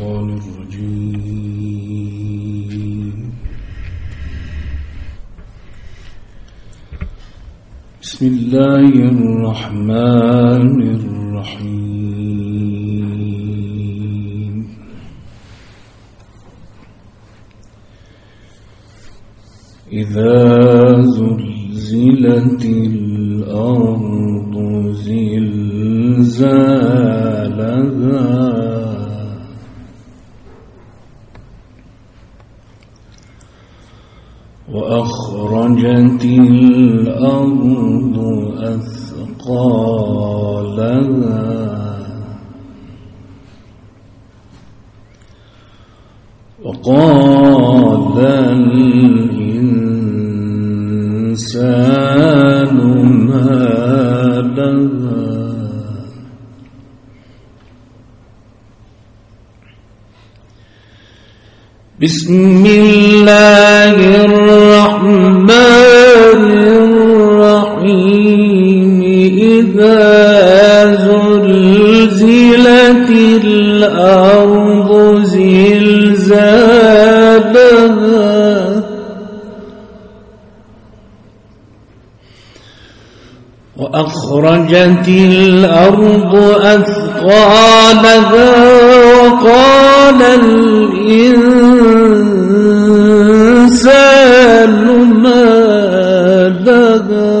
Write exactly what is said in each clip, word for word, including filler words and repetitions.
الشيطان الرجيم. بسم الله الرحمن الرحيم. إذا زلزلت الأرض زلزالها وأخرجت الأرض أثقالها وقال الإنسان ما لها بسم الله الرحمن الرحيم. إذا زلزلت الأرض زلزالها وأخرجت الأرض أثقالها وقال الإنسان ما لها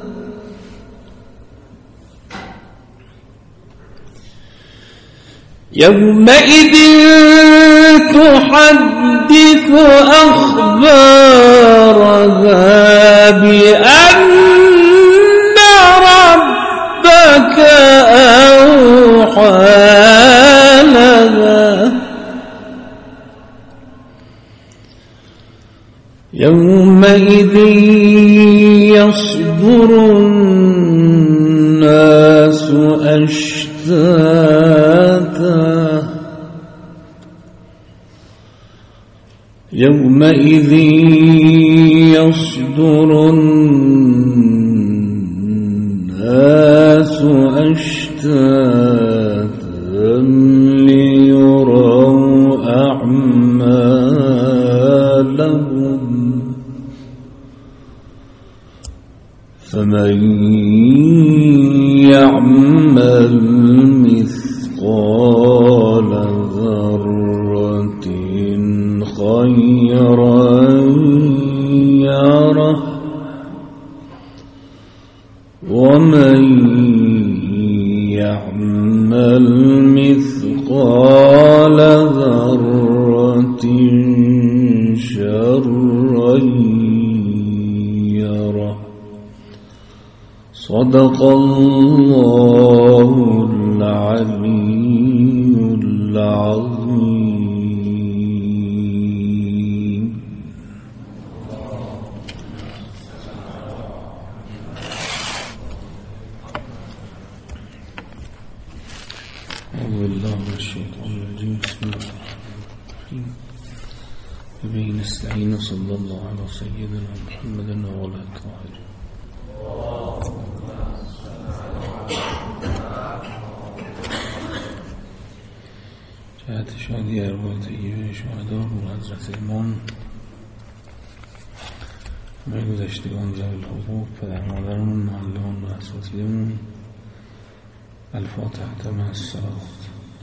يومئذ تحدث أخبارها بأن ربك أوحى لها يومئذ يصدر الناس أشتاتا يومئذ يصدر الناس أشتاتا ليروا أعمالهم فمن يعمل مثقال ذرة خيرا يره ومن يعمل مثقال ذرة شرا يره. صدق الله العلي العظيم. أعوذ بالله من الشيطان الرجيم. بسم الله الرحمن الرحيم. وبه نستعين. صلى الله على سيدنا محمد وعلى آله. جهت شهادی ارواح طیبه شهدا و حضرت امام همه گذشتگان ذوی الحقوق، پدر مادرمون، معلمان و اساتیدمون. الفاتحة مع الصلوات.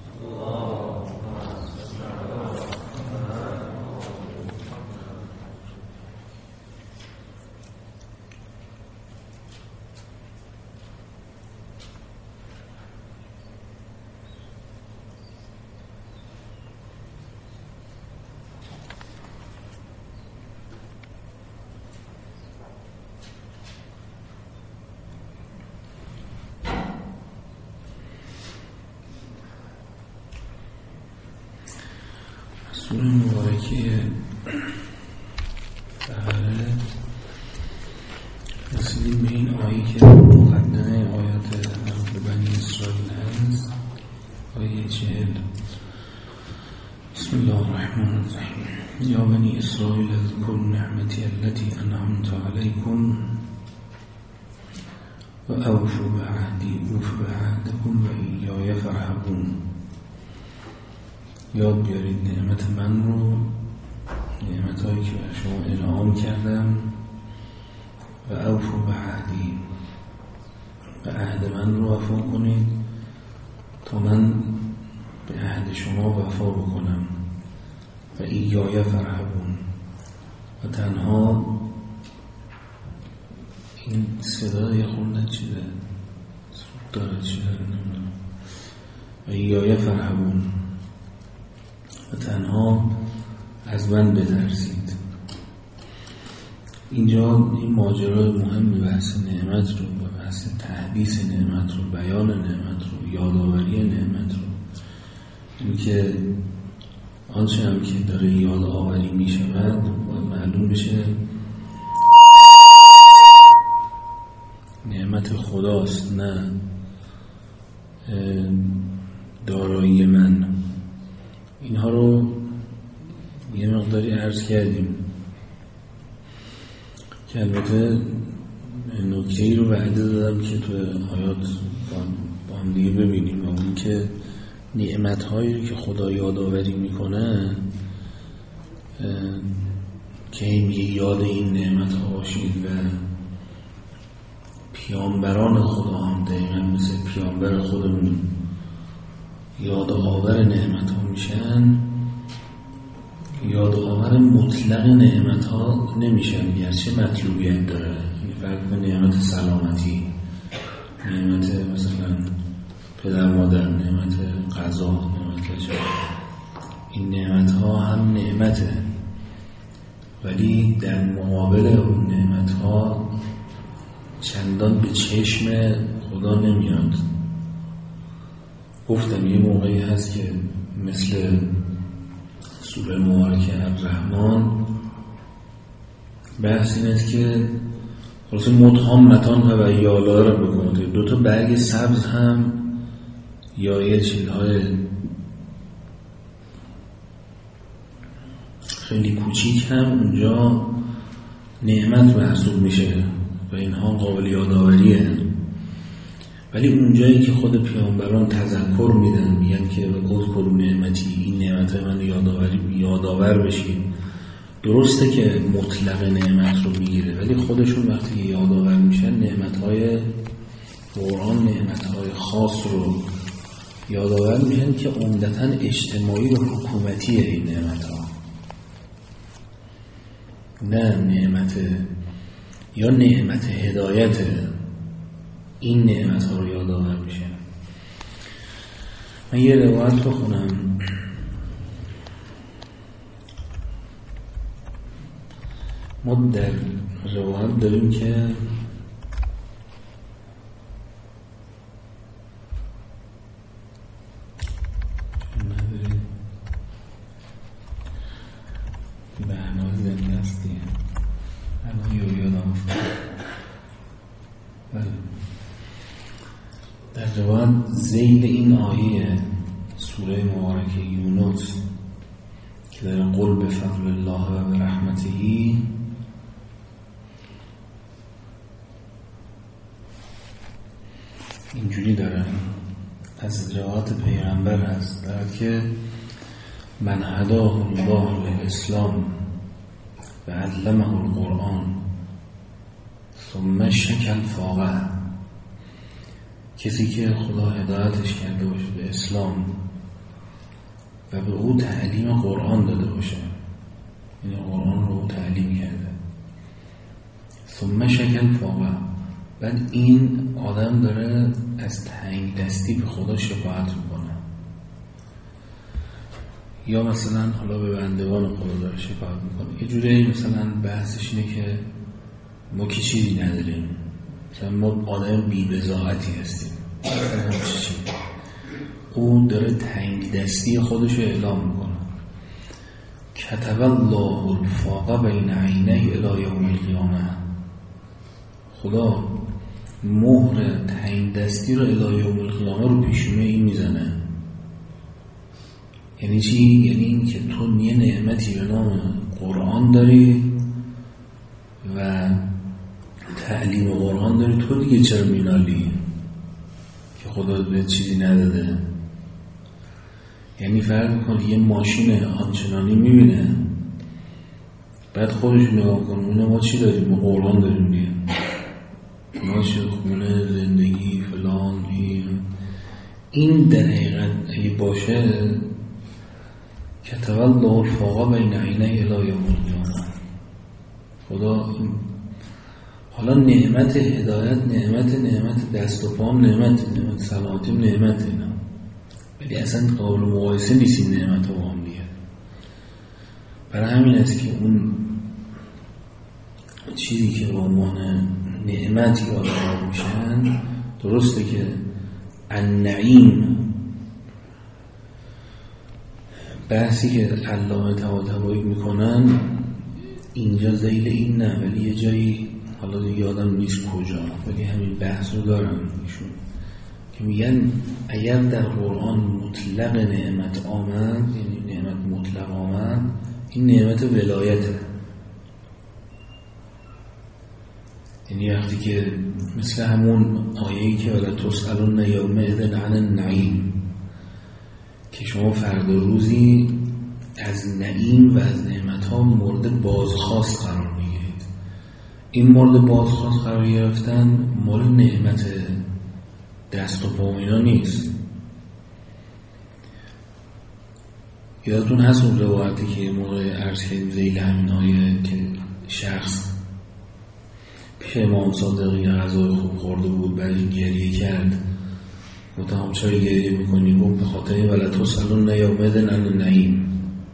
سوره مبارکه بله رسیدیم به این آیه که مقدمه آیات بنی اسرائیل هست، آیه چهل. بسم الله الرحمن الرحیم. یا بنی اسرائیل اذکروا نعمتی التي انعمت علیکم و اوفوا بعهدی اوف بعهدکم و ایای فارهبون. یاد بیارید نعمت من رو، نعمت هایی که بر شما انعام کردم، و اوفوا بعهدی، و عهد من رو وفا کنید تا من به عهد شما وفا بکنم. و ایای فرحبون، و تنها این صدا یه خونده چیده سود داره چیده نمیدونم. و ایای فرحبون، و تنها از من بترسید. اینجا این ماجرای مهمی بحث نعمت رو و بحث تحدیث نعمت رو، بیان نعمت رو، یادآوری نعمت رو، این که آنچه هم که داره یاد آوری می شود باید معلوم بشه نعمت خداست، نه دارایی من. اینها رو یه مقداری عرض کردیم که البته نکته‌ای رو وعده دادم که تو آیات با هم دیگه ببینیم، و اون که نعمت‌هایی رو که خدا یادآوری میکنه که میگه یاد این نعمت‌ها باشید، و پیامبران خدا هم دقیقا مثل پیامبر خودمون یاد آور نعمت‌ها میشن. یاد آور مطلق نعمت‌ها نمیشن، گرچه مطلوبیت داره. این فرق به نعمت سلامتی، نعمت مثلا پدر مادر، نعمت غذا، نعمت جا، این نعمت‌ها هم نعمته، ولی در مقابل اون نعمت‌ها چندان به چشم خدا نمیاد. گفتم یه موقعی هست که مثل سوره مبارکه الرحمن بحث این است که خلاصه مدهامتان و یالا رو بکنید، دو تا برگ سبز هم یا یه چیزهای خیلی کوچیک هم اونجا نعمت محسوب میشه و اینها قابل یادآوریه. ولی اونجایی که خود پیامبران تذکر میدن، میگن که اذکروا نعمتی، این نعمت من یادآوری یادآور بشید، درسته که مطلق نعمت رو میگیره، ولی خودشون وقتی یادآور میشن نعمت‌های قرآن، نعمت‌های خاص رو یادآور میشن که عمدتاً اجتماعی و حکومتیه این نعمت‌ها، نه نعمت یا نعمت هدایت. این نعمت ها رو یادآور میشه. من یه روایت بخونم. ما در روایت داریم که برنامه زنده هستی الان یو یادم افتاد. بله، در روایت ذیل این آیه سوره مبارکه یونس که در قل بفضل الله و برحمته اینجوری داره، از روایت پیغمبر هست، داره که من هداه الله للاسلام و علمه القرآن ثم شکل فاقه، کسی که خدا هدایتش کرده باشه به اسلام و به او تعلیم قرآن داده باشه، یعنی قرآن رو تعلیم کرده، ثم شکل فاقه، بعد این آدم داره از تنگ دستی به خدا شفاعت میکنه، یا مثلا حالا به بندگان خدا داره شفاعت میکنه. یه جوری مثلا بحثش اینه که ما که چیزی نداریم، مثلا ما آدم بی بضاعتی هستیم، او داره تنگ دستی خودشو اعلام میکنه. کتب الله الفاق بین عینه الی یوم القیامه، خدا مهر تنگ دستی رو الی یوم القیامه رو پیشونه این میزنه. یعنی چی؟ یعنی این که تو یه نعمتی به نام قرآن داری و تعلیم قرآن داری، تو دیگه چرا مینالی که خدا به چیزی نداده؟ یعنی فرض میکنه یه ماشین آنچنانی میبینه، بعد خودش نگاه کنه اونه ما چی داریم؟ ما قرآن داریم دیگه، ما چی خونه زندگی فلان. این این در حقیقت اگه باشه کتب الله الفاقا بین عینه الی یوم القیامه. خدا حالا نعمت هدایت نعمت نعمت دست و پام نعمت نعمت سلامتیم نعمت اینا، ولی اصلا قابل مقایسه نیست این نعمت ها با هم دیگه. برای همین است که اون چیزی که با عنوان نعمتی یادآور میشن، درسته که النعیم بحثی که علامه طباطبایی میکنن اینجا ذیل این نه، ولی یه جایی حالا یادم نیست کجا، ولی همین بحث رو دارن ایشون که میگن اگر در قرآن مطلق نعمت آمد، یعنی نعمت مطلق آمد، این نعمت ولایته. یعنی وقتی که مثل همون آیه‌ای که ولا تسألون یومئذ عن النعیم، که شما فردا روزی از نعیم و از نعمت‌ها مورد بازخواست قرار میگیرید. این مورد بازخواست قرار گرفتن مال نعمت دست و پا اینا نیست. یادتون هست اون روایتی که موقع عرض کردیم ذیل همین آیه که شخص پیش امام صادق یه غذای خوب خورده بود، برای گریه کرد، گفتم هم چرا گریه میکنی؟ گفت به خاطر این ولا تسألون یومئذ عن النعیم،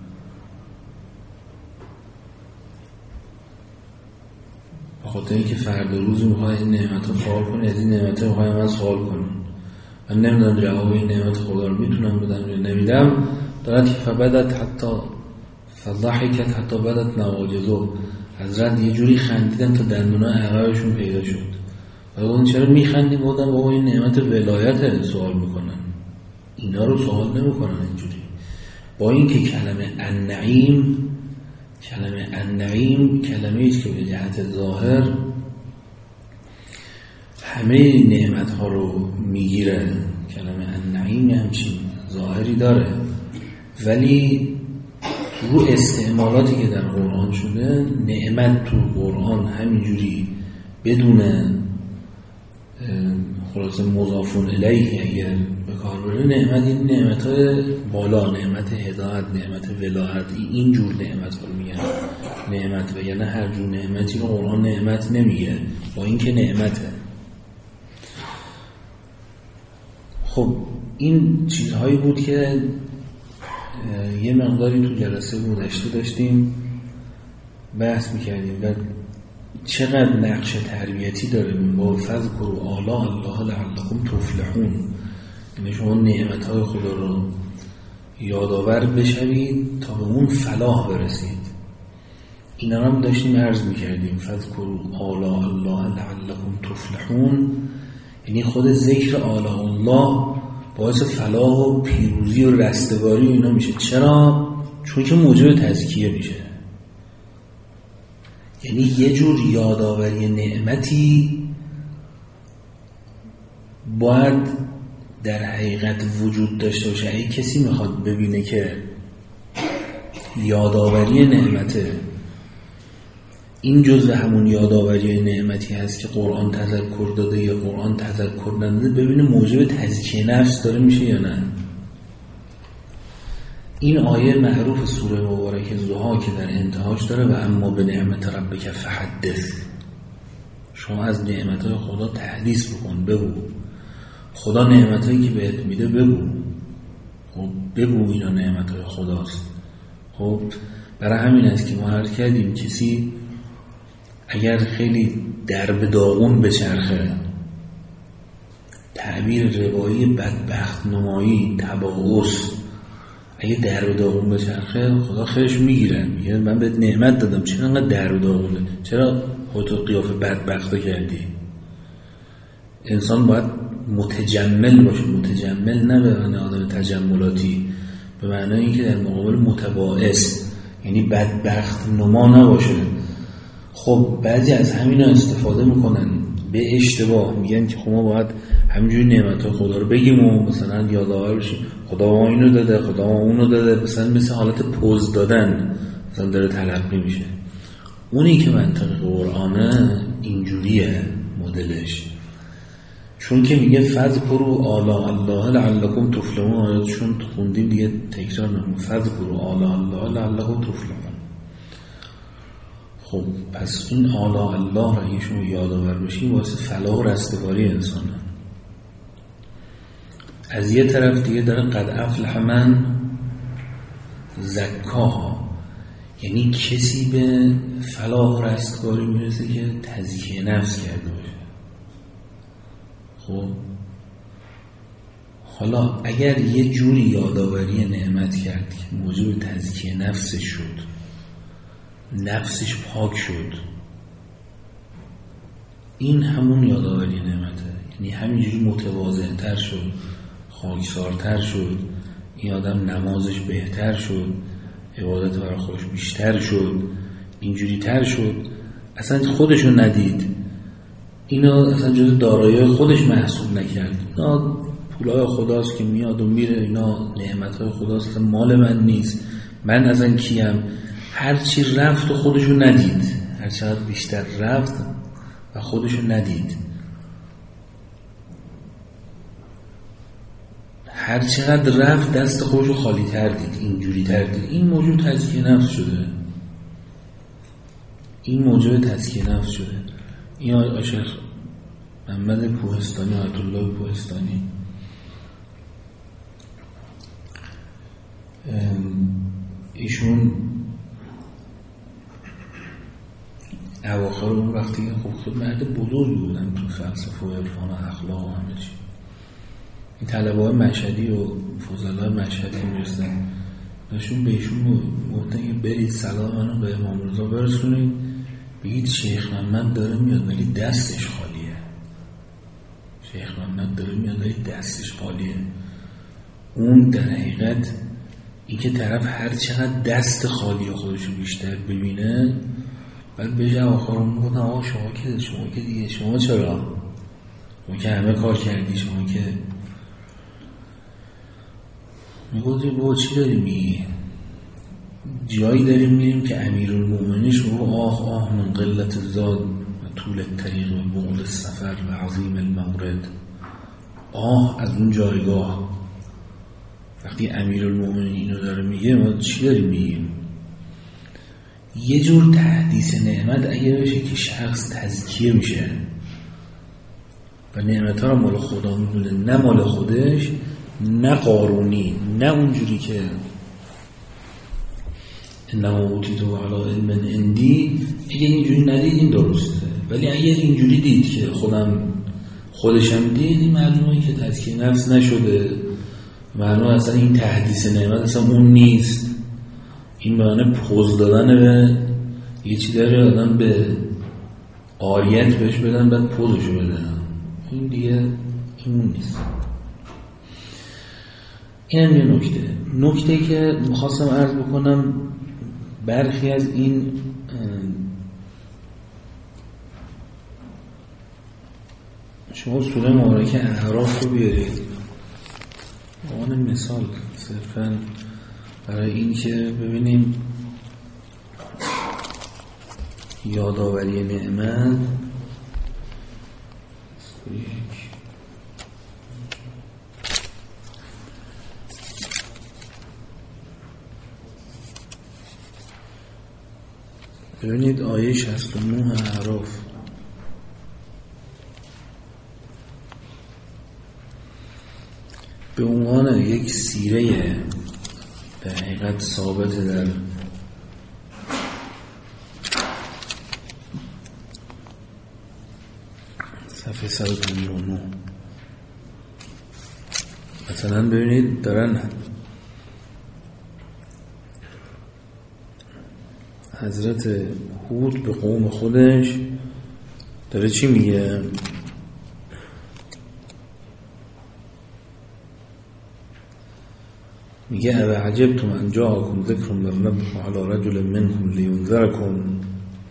به خاطر اینکه فردا روزی میخوای این نعمت رو سوال کنی، از این نعمت رو میخوای من سوال کنی، من نمیدونم جواب این نعمت خدا رو میتونم بدم یا نمیدم. دارد که فبدت حتی فضحکت حتی بدت نواجزو، حضرت یه جوری خندیدن تا دندونا عقبشون پیدا شد. و اون چرا میخندی؟ بودن بابا این نعمت ولایت سوال میکنن، اینا رو سوال نمیکنن اینجوری. با این که کلمه النعیم کلمه النعیم کلمه ایست که به جهت ظاهر همه نعمت ها رو میگیره. کلمه النعیم همچین ظاهری داره، ولی رو استعمالاتی که در قرآن شده، نعمت تو قرآن همینجوری بدون خلاصه مضافون الیه اگر به کار بره، نعمت این نعمت های بالا، نعمت هدایت، نعمت ولایت، این جور نعمت ها رو میگن نعمت، و یعنی هر جور نعمتی رو قرآن نعمت نمیگه، با این که نعمته. خب این چیزهایی بود که یه مقداری تو جلسه گذشته داشتیم بحث میکردیم و چقدر نقش تربیتی داره. با فذکروا آلاء الله لعلکم تفلحون، یعنی شما نعمتهای خدا رو یادآور بشوید تا به اون فلاح برسید. اینا هم داشتیم عرض میکردیم، فذکروا آلاء الله لعلکم تفلحون، یعنی خود ذکر آلاء الله باعث فلاح و پیروزی و رستگاری و اینا میشه. چرا؟ چون که موجب تزکیه میشه. یعنی یه جور یادآوری نعمتی باید در حقیقت وجود داشته باشه. اگه کسی میخواد ببینه که یادآوری نعمته این جزء همون یادآوری نعمتی هست که قرآن تذکر داده یا قرآن تذکر نداده، ببینه موجب تزکیه نفس داره میشه یا نه. این آیه معروف سوره مبارکه ضحی که در انتهاش داره و اما به نعمت ربک فحدث، شما از نعمتهای خدا تحدیث بکن، بگو خدا نعمتهایی که بهت میده بگو، خب بگو اینا نعمتهای خداست. خب برای همین است که ما عرض کردیم کسی اگر خیلی درب داغون بچرخه، تعبیر روایی بدبخت نمایی، تباعث، اگه درب داغون بچرخه خدا خیرش میگیره، میگه من بهت نعمت دادم چرا انقدر درب داغونه، چرا خودتو قیافه بدبخت کردی. انسان باید متجمل باشه، متجمل نه به معنی آدم تجملاتی، به معنی اینکه در مقابل متباعث، یعنی بدبخت نما نباشه. خب بعضی از همینا استفاده میکنن به اشتباه، میگن که خب ما باید همینجوری نعمت‌های خدا رو بگیم و مثلا یادآور بشیم خدا ما اینو داده، خدا ما اونو داده، مثلا مثل حالت پوز دادن مثلا داره تلقی میشه. اونی که منطق قرآنه اینجوریه مدلش، چون که میگه فذکروا آلاء الله لعلکم تفلحون، آیاتشون خوندیم دیگه تکرار نمون، فذکروا آلاء الله لعلکم تفلحون. خب پس این آلاء الله را اگه شما یادآور بشین واسه فلاح و رستگاری انسانه. از یه طرف دیگه داره قد افلح من زکاها، یعنی کسی به فلاح و رستگاری میرسه که تزکیه نفس کرده باشه. خب حالا اگر یه جوری یادآوری نعمت کرد که موجب تزکیه نفسش شد، نفسش پاک شد، این همون یادآوری نعمته. یعنی همینجوری متواضع‌تر شد، خاکسارتر شد، این آدم نمازش بهتر شد، عبادت برای خودش بیشتر شد، اینجوری تر شد، اصلا خودشو ندید، اینا اصلا جز دارایی خودش محسوب نکرد، اینا پولای خداست که میاد و میره، اینا نعمتهای خداست، مال من نیست، من اصلا کیم. هرچی رفت و خودشو ندید، هرچقدر بیشتر رفت و خودشو ندید، هرچقدر رفت دست خودشو خالی تر دید، اینجوری تر دید. این موجود تزکیه نفس شده، این موجود تزکیه نفس شده. این آقای شیخ محمد کوهستانی، آیت الله کوهستانی، ایشون اواخر اون وقتی خب خود مرد بزرگی بودن تو فلسفه و عرفان و اخلاق و همه چی، این طلبه های مشهدی و فضلای مشهدی میرسن نشون به ایشون گفتن که برید سلام منو به امام رضا برسونید، بگید شیخ محمد داره میاد ولی دستش خالیه، شیخ محمد داره میاد ولی دستش خالیه. اون در حقیقت این که طرف هر چقدر دست خالی خودشو بیشتر ببینه بعد بشه آخرون میگفتن آقا شما که شما که دیگه شما چرا؟ شما که همه کار کردی، شما که میگوزی بابا چی داریم میگی؟ جایی داریم میریم که امیرالمومنین شما آه آه من قلت زاد و طول الطریق و بعد السفر و عظیم المورد. آه از اون جایگاه وقتی امیرالمومنین اینو داره میگه ما چی داریم میگیم؟ یه جور تحدیث نعمت اگه بشه که شخص تزکیه میشه و نعمت ها رو مال خدا میدونه، نه مال خودش، نه قارونی، نه اونجوری که انما اوتیتو علی علم عندی. اگه اینجوری ندید این درسته، ولی اگه اینجوری دید که خودم خودشم دید، این معلومه که تزکیه نفس نشده، معلومه اصلا این تحدیث نعمت اصلا اون نیست، این معنی پوز دادن به یه چی داره آدم به آریت بهش بدن بعد پوزشو بدن، این دیگه اون نیست. این هم یه نکته نکته که میخواستم عرض بکنم، برخی از این شما سوره مبارکه اعراف رو بیارید آن مثال صرفاً برای این که ببینیم یادآوری نعمت. ببینید آیه شصت و نه اعراف، به عنوان یک سیره در حقیقت ثابت در صفحه صد و پنجاه و نه مثلا ببینید دارن حضرت هود به قوم خودش داره چی میگه؟ میگه او عجبتم ان جاءکم ذکر من ربکم علی رجل منکم لینذرکم.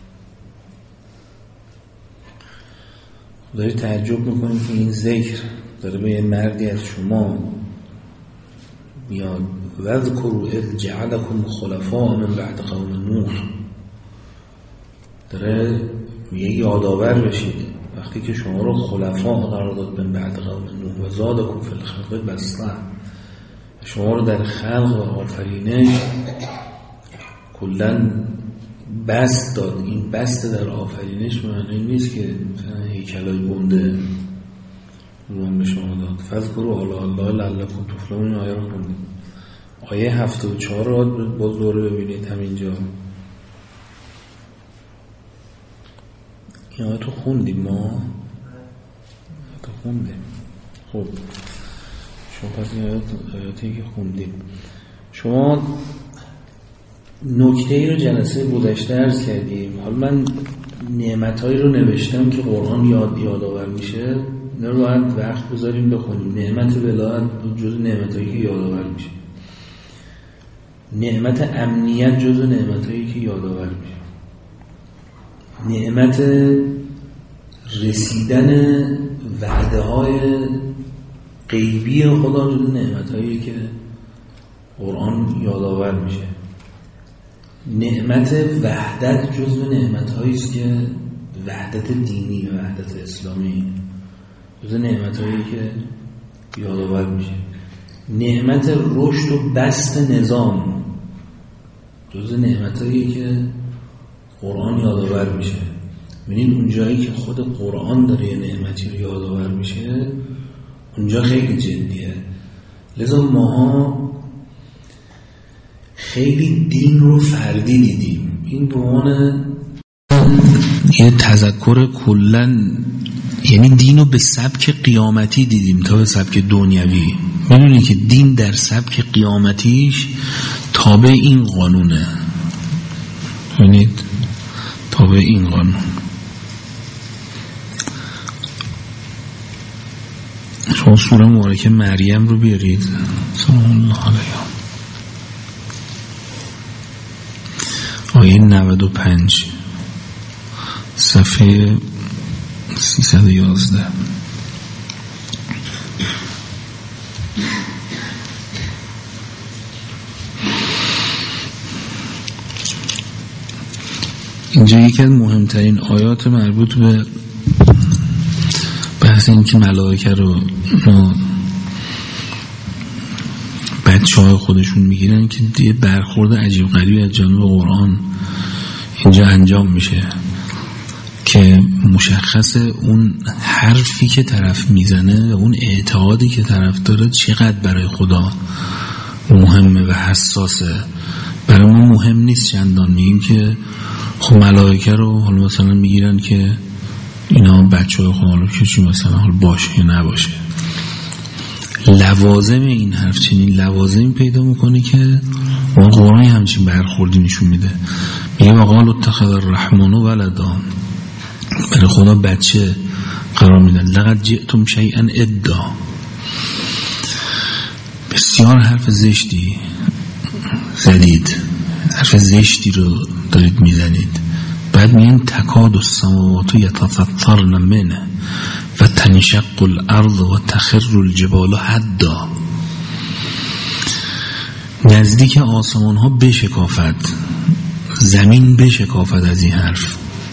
داری تعجب میکنید که این ذکر داره به یه مردی از شما میاد وذکروا اذ جعلکم خلفاء من بعد قوم نوح، داره میگه یادآور بشید وقتی که شما رو خلفاء قرار داد من بعد قوم نوح و زادکم فی الخلق بسطة، شما رو در خلق و آفرینش کلاً بست داد. این بست در آفرینش معنی نیست که هیکلای گنده روان به شما داد. فذکروا آلاء الله لعلکم تفلحون. این آیه رو خوندیم. آیه هفتاد و چهار رو باز دوره ببینید همینجا. این آیه تو خوندیم ما تو خوندیم. خب شما پس این آیات آیاتی که خوندیم، شما نکته ای رو جلسه گذشته عرض کردیم. حالا من نعمتایی رو نوشتم که قرآن یاد یادآور میشه، نه رو باید وقت بذاریم بخونیم. نعمت ولایت جزو نعمتایی که یادآور میشه، نعمت امنیت جزو نعمتایی که یادآور میشه، نعمت رسیدن وعده های غیبی خدا جزو نعمتایی که قرآن یادآور میشه، نعمت وحدت جزو نعمت‌هایی است که وحدت دینی و وحدت اسلامی جزو نعمت‌هایی که یادآور میشه، نعمت رشد و بست نظام جزو نعمت‌هایی که قرآن یادآور میشه. ببینید اون جایی که خود قرآن داره یه نعمتی رو یادآور میشه اونجا خیلی جدیه. لذا ماها خیلی دین رو فردی دیدیم. این به عنوان یه تذکر کلن، یعنی دین رو به سبک قیامتی دیدیم تا به سبک دنیوی. میدونی که دین در سبک قیامتیش تابع این قانونه، ببینید تابع این قانون. شما سوره مبارکه مریم رو بیارید سلام الله علیها، آیه نود و پنج صفحه سیصد و یازده. اینجا یکی از مهمترین آیات مربوط به بحث این که ملائکه رو بچه های خودشون میگیرن که دیگه برخورد عجیب غریبی از جانب قرآن اینجا انجام میشه که مشخص اون حرفی که طرف میزنه و اون اعتقادی که طرف داره چقدر برای خدا مهمه و حساسه. برای ما مهم نیست چندان میگیم که خب ملائکه رو حالا مثلا میگیرن که اینا بچه های خدا، حالا که چی مثلا حالا باشه یا نباشه. لوازم این حرف چنین لوازمی پیدا میکنه که اون قرآن همچین برخوردی نشون میده. میگه وقال اتخذ الرحمن ولدا، برای خدا بچه قرار میدن. لقد جئتم شیئا ادا، بسیار حرف زشتی زدید، حرف زشتی رو دارید میزنید. بعد میگن تکاد السماوات یتفطرن منه و تنشق الارض و تخر الجبال حدا، نزدیک آسمان ها بشکافد، زمین بشکافد از این حرف.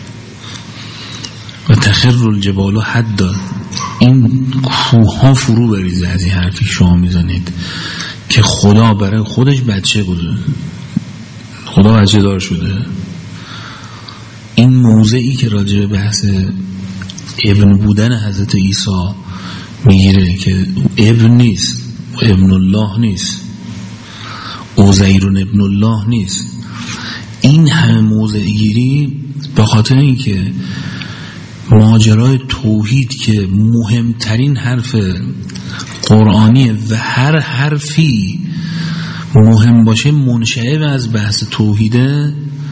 و تخر الجبال حدا، این کوه ها فرو بریزه از این حرفی شما میزنید که خدا برای خودش بچه گذاره، خدا بچه دار شده. این موضعی که راجع به بحث ابن بودن حضرت عیسی میگیره که ابن نیست و ابن الله نیست، عزیر ابن الله نیست، این همه موضع گیری به خاطر اینکه ماجرای توحید که مهمترین حرف قرآنیه و هر حرفی مهم باشه منشأ از بحث توحیده،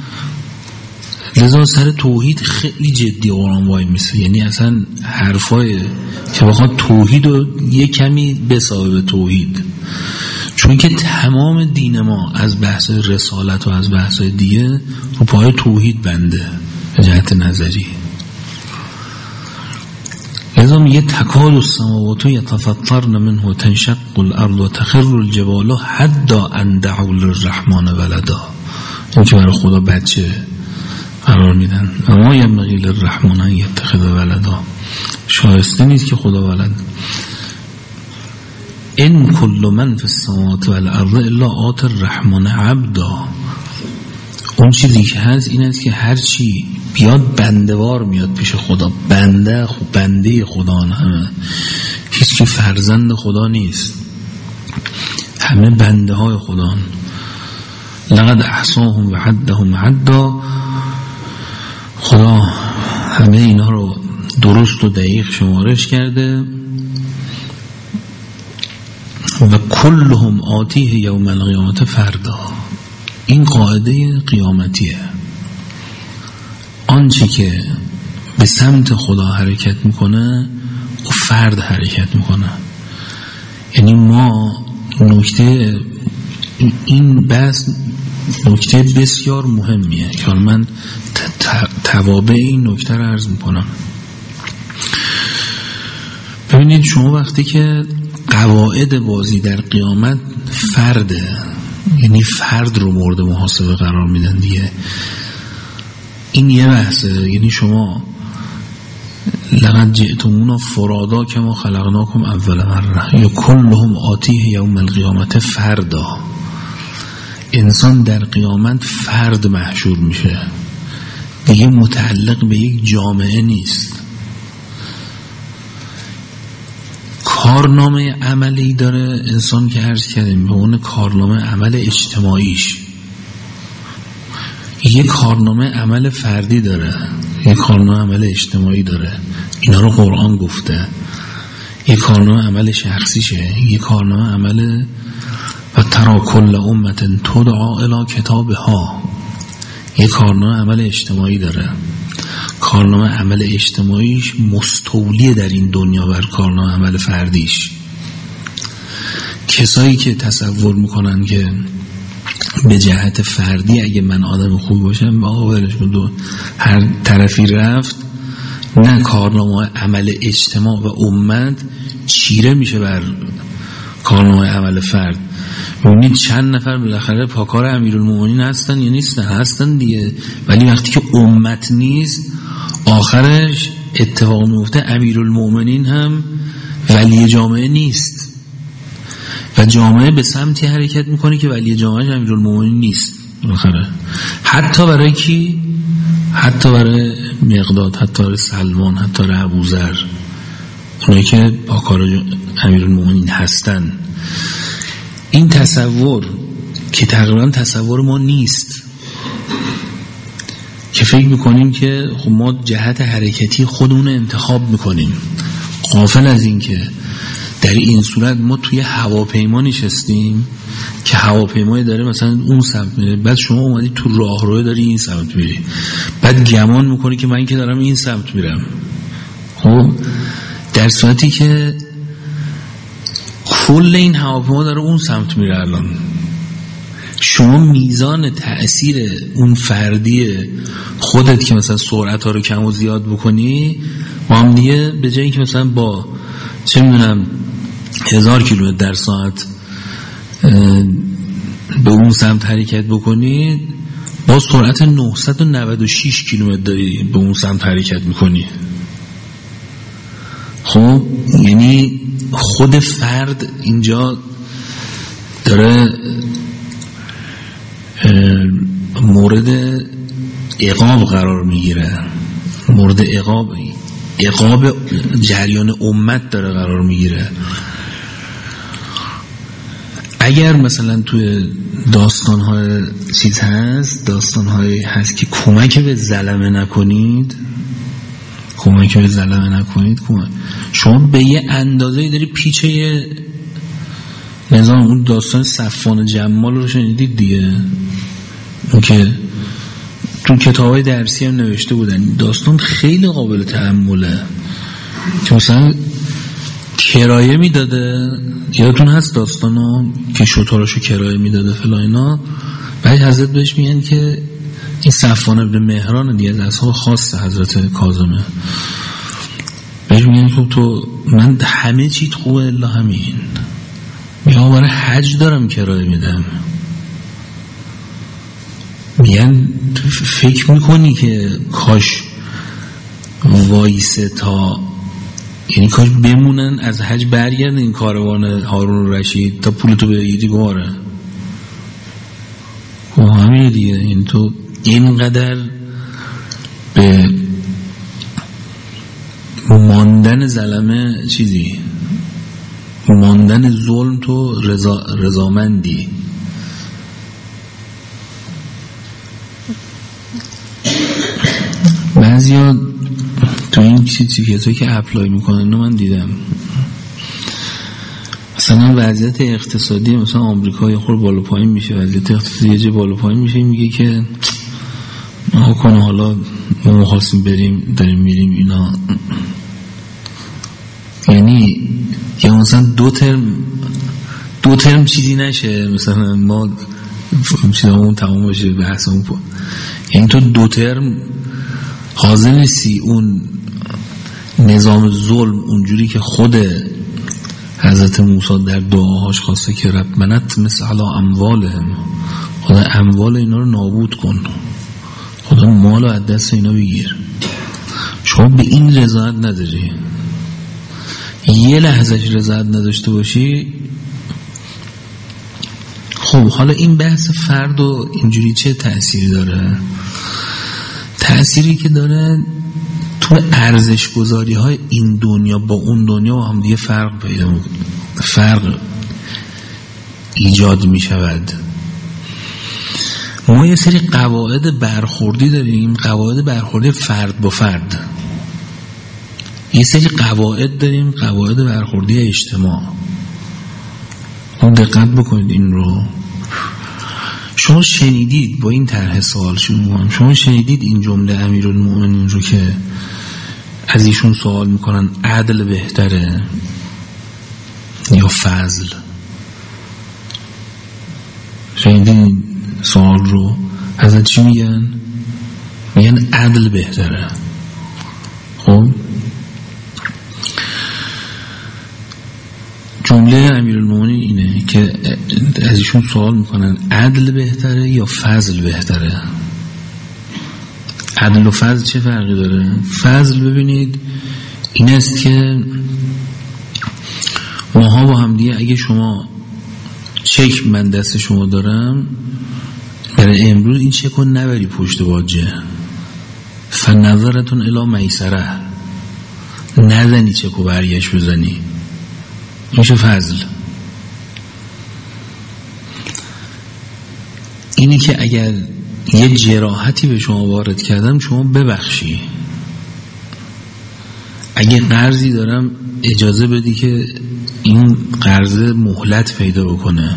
لذا سر توحید خیلی جدی قرآن وای میسه. یعنی اصلا حرفای که بخواد توحید رو یه کمی بسازه به توحید، چون که تمام دین ما از بحث رسالت و از بحث دیگه رو پای توحید بنده به جهت نظری. لذا میگه تکاد السماوات یتفطرن منه و تنشق الارض و تخر الجبال حتی ان دعوا للرحمن ولدا. این که برای خدا بچه قرار میدن. و ما ینبغی للرحمن ان یتخذ ولدا، شایسته نیست که خدا ولد. ان کل من فی السماوات والارض الا آتی الرحمن عبدا. اون چیزی که هست این است که هر چی بیاد بنده‌وار میاد پیش خدا. بنده خب بنده خدا همه، هیچ کی فرزند خدا نیست، همه بنده های خدا. لقد احصاهم و عدهم عدا. خدا همه اینا رو درست و دقیق شمارش کرده. و کلهم آتیه یوم القیامت فردا. این قاعده قیامتیه. آنچه که به سمت خدا حرکت میکنه و فرد حرکت میکنه. یعنی ما نکته این بحث نکته بسیار مهمیه که من توابع این نکته رو عرض میکنم. ببینید شما وقتی که قواعد بازی در قیامت فرده، یعنی فرد رو مورد محاسبه قرار میدن دیگه، این یه بحثه. یعنی شما لقد جئتمونا فرادا کما خلقناکم اول مره یا کلهم آتیه یوم القیامت فردا. انسان در قیامت فرد محشور میشه دیگه، متعلق به یک جامعه نیست. کارنامه عملی داره انسان که عرض کردیم به اون کارنامه عمل اجتماعیش، یک کارنامه عمل فردی داره، یک کارنامه عمل اجتماعی داره. اینا رو قرآن گفته. یک کارنامه عمل شخصیشه، یک کارنامه عمل و ترا کل امت تدعا الی کتابها. یک کارنامه عمل اجتماعی داره. کارنامه عمل اجتماعیش مستولی در این دنیا بر کارنامه عمل فردیش. کسایی که تصور میکنن که به جهت فردی اگه من آدم خوب باشم با ولش کن هر طرفی رفت، نه، کارنامه عمل اجتماع و امت چیره میشه بر کارنامه عمل فرد. ببینید چند نفر بالاخره پاکار امیرالمومنین هستن یا نیستن؟ هستن دیگه، ولی وقتی که امت نیست آخرش اتفاق میفته امیرالمومنین هم ولی جامعه نیست و جامعه به سمتی حرکت میکنه که ولی جامعه امیرالمومنین نیست بالاخره. حتی برای کی؟ حتی برای مقداد، حتی برای سلمان، حتی برای ابوذر، اونایی که پاکار امیرالمومنین هستن. این تصور که تقریبا تصور ما نیست، که فکر میکنیم که خب ما جهت حرکتی خودمون انتخاب میکنیم، غافل از این که در این صورت ما توی هواپیما نشستیم که هواپیمای داره مثلا اون سمت میره، بعد شما اومدی تو راهرو داری این سمت میری، بعد گمان میکنی که من که دارم این سمت میرم. خب در صورتی که کل این هواپیما داره اون سمت میره. الان شما میزان تأثیر اون فردی خودت که مثلا سرعت ها رو کم و زیاد بکنی با هم دیگه، به جایی که مثلا با چه میدونم هزار کیلومتر در ساعت به اون سمت حرکت بکنی، با سرعت نهصد و نود و شش کیلومتر داری به اون سمت حرکت میکنی. خب یعنی خود فرد اینجا داره مورد عقاب قرار میگیره، مورد عقاب عقاب جریان امت داره قرار میگیره. اگر مثلا توی داستان‌های چیز هست، داستان‌های هست که کمک به ظلمه نکنید، کمک به ظلمه نکنید، کمک شما به یه اندازه‌ای داری پیچه نظام. اون داستان صفوان جمال رو شنیدید دیگه، اون که تو کتابای درسی هم نوشته بودن. داستان خیلی قابل تأمله که مثلا کرایه میداده، یادتون هست داستانو که شطوراشو کرایه میداده فلان اینا، بعد حضرت بهش میگن که این صفوان ابن مهران دیگه از اصحاب خاص حضرت کاظمه، بهش میگن خب تو من همه چیت خوبه الا همین. میگم برای حج دارم کرایه میدم. میگن فکر میکنی که کاش وایسه تا، یعنی کاش بمونن از حج برگردن این کاروان هارون رشید تا پولتو بگیری گواره. خب همین دیگه. این تو اینقدر به ماندن ظلمه چیزی، ماندن ظلم تو رضا رضامندی. بعضیا تو این سیتیفیتایی که اپلای میکنن من دیدم مثلا وضعیت اقتصادی مثلا آمریکا یه خور بالا پایین میشه، وضعیت اقتصادی یه جه بالا پایین میشه، میگه که ما کنه حالا ما مخواستیم بریم داریم میریم اینا. یعنی یا مثلا دو ترم دو ترم چیزی نشه، مثلا ما چیزامون تمام باشه بحثمون پا. یعنی تو دو ترم حاضر نیستی اون نظام ظلم اونجوری که خود حضرت موسی در دعاهاش خواسته که ربنا مثل علی اموالهم، خدا اموال اینا رو نابود کن، خدا مال رو از دست اینا بگیر. شما به این رضایت نداری، یه لحظهش رضایت نداشته باشی. خب حالا این بحث فرد و اینجوری چه تأثیری داره؟ تأثیری که داره تو ارزش گذاری های این دنیا با اون دنیا و هم دیگه فرق پیدا فرق ایجاد می شود. ما یه سری قواعد برخوردی داریم، قواعد برخوردی فرد با فرد. یه سری قواعد داریم، قواعد برخوردی اجتماع. دقت بکنید این رو. شما شنیدید با این طرح سوال شما شما شنیدید این جمله امیرالمومنین رو که از ایشون سوال میکنن عدل بهتره یا فضل؟ شنیدید این سوال رو؟ حضرت چی میگن؟ میگن عدل بهتره. خب جمله امیرالمومنین اینه که از ایشون سوال میکنن عدل بهتره یا فضل بهتره؟ عدل و فضل چه فرقی داره؟ فضل ببینید این است که ماها با هم دیگه اگه شما چک من دست شما دارم، برای امروز این چک رو نبری پشت باجه، فنظرتون الی میسره، نزنی چک رو برگشت بزنی، میشه فضل. اینی که اگر یه جراحتی به شما وارد کردم شما ببخشی، اگه قرضی دارم اجازه بدی که این قرض مهلت پیدا بکنه،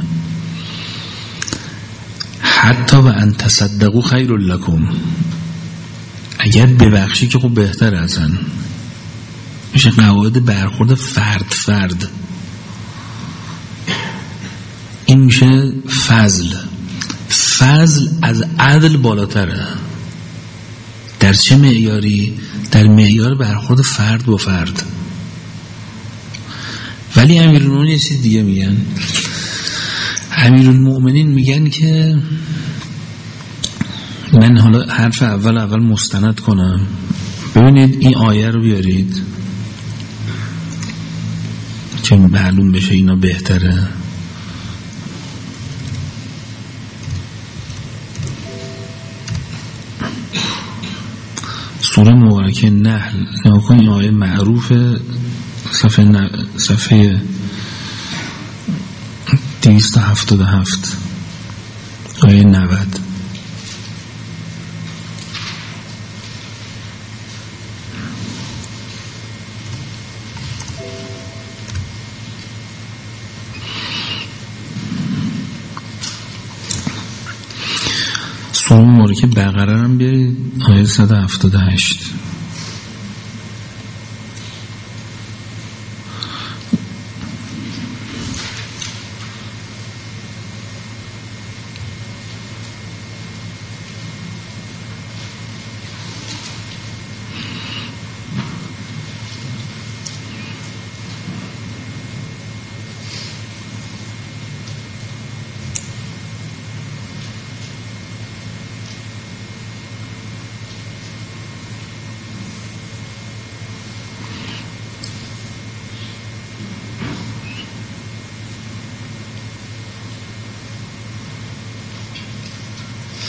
حتی و ان تصدقوا خیر لکم، اگر ببخشی که خب بهتره. اصلا میشه قواعد برخورد فرد فرد. این میشه فضل. فضل از عدل بالاتره. در چه معیاری؟ در معیار برخورد فرد با فرد. ولی امیرالمومنین یه چیز دیگه میگن. امیرالمومنین میگن که من حالا حرف اول اول مستند کنم. ببینید این آیه رو بیارید که معلوم بشه اینا بهتره. سوره مبارکه نحل نگاه کن. این آیه معروف صفحه ن... صفحه دویست و هفتاد و هفت آیه نود. سوره مبارکه بقره هم بیارید آیه صد و هفتاد و هشت.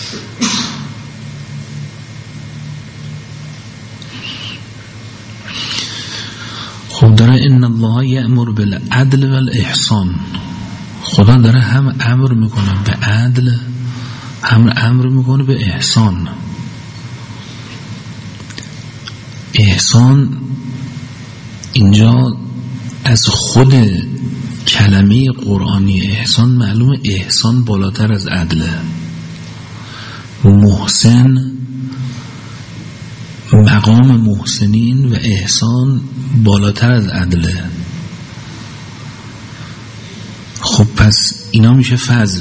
خب داره ان الله یأمر بالعدل والاحسان، خدا داره هم امر میکنه به عدل، هم امر میکنه به احسان. احسان اینجا از خود کلمه قرآنی احسان معلومه احسان بالاتر از عدله. محسن مقام محسنین و احسان بالاتر از عدله. خب پس اینا میشه فضل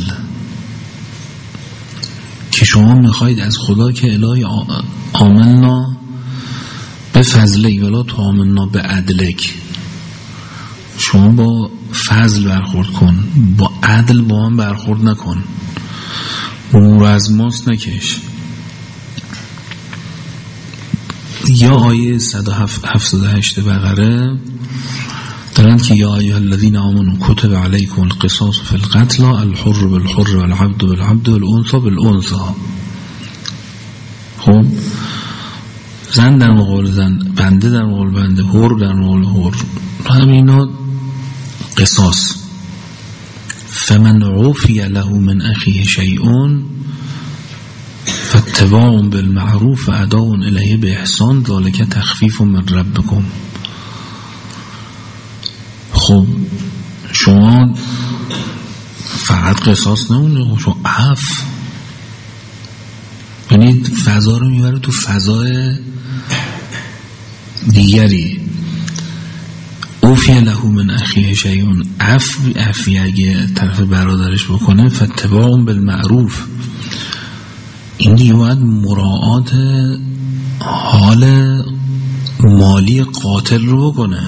که شما میخواید از خدا که الهی آمنا به فضلک ولا تآمنا به عدلک، شما با فضل برخورد کن، با عدل با هم برخورد نکن، نور از ماست نکش. یا آیه صد و هفتاد و هشت بقره دارن که یا ایها الذین آمنوا کتب علیکم القصاص فی القتل الحر بالحر والعبد بالعبد والانثى بالانثى. خب زن در مقابل زن، بنده در مقابل بنده، حر در مقابل حر، همینا قصاص. فمن عفی له من اخیه شیء فاتباع بالمعروف و اداء الیه باحسان ذلک تخفیف من ربکم. خب شما فقط قصاص نمونه، شما عفو، یعنی فضا رو میبره تو فضای دیگری. اوفی له من اخیه شیء، عفو عفی اگه طرف برادرش بکنه، فاتباع بالمعروف، این دیگه باید مراعات حال مالی قاتل رو بکنه،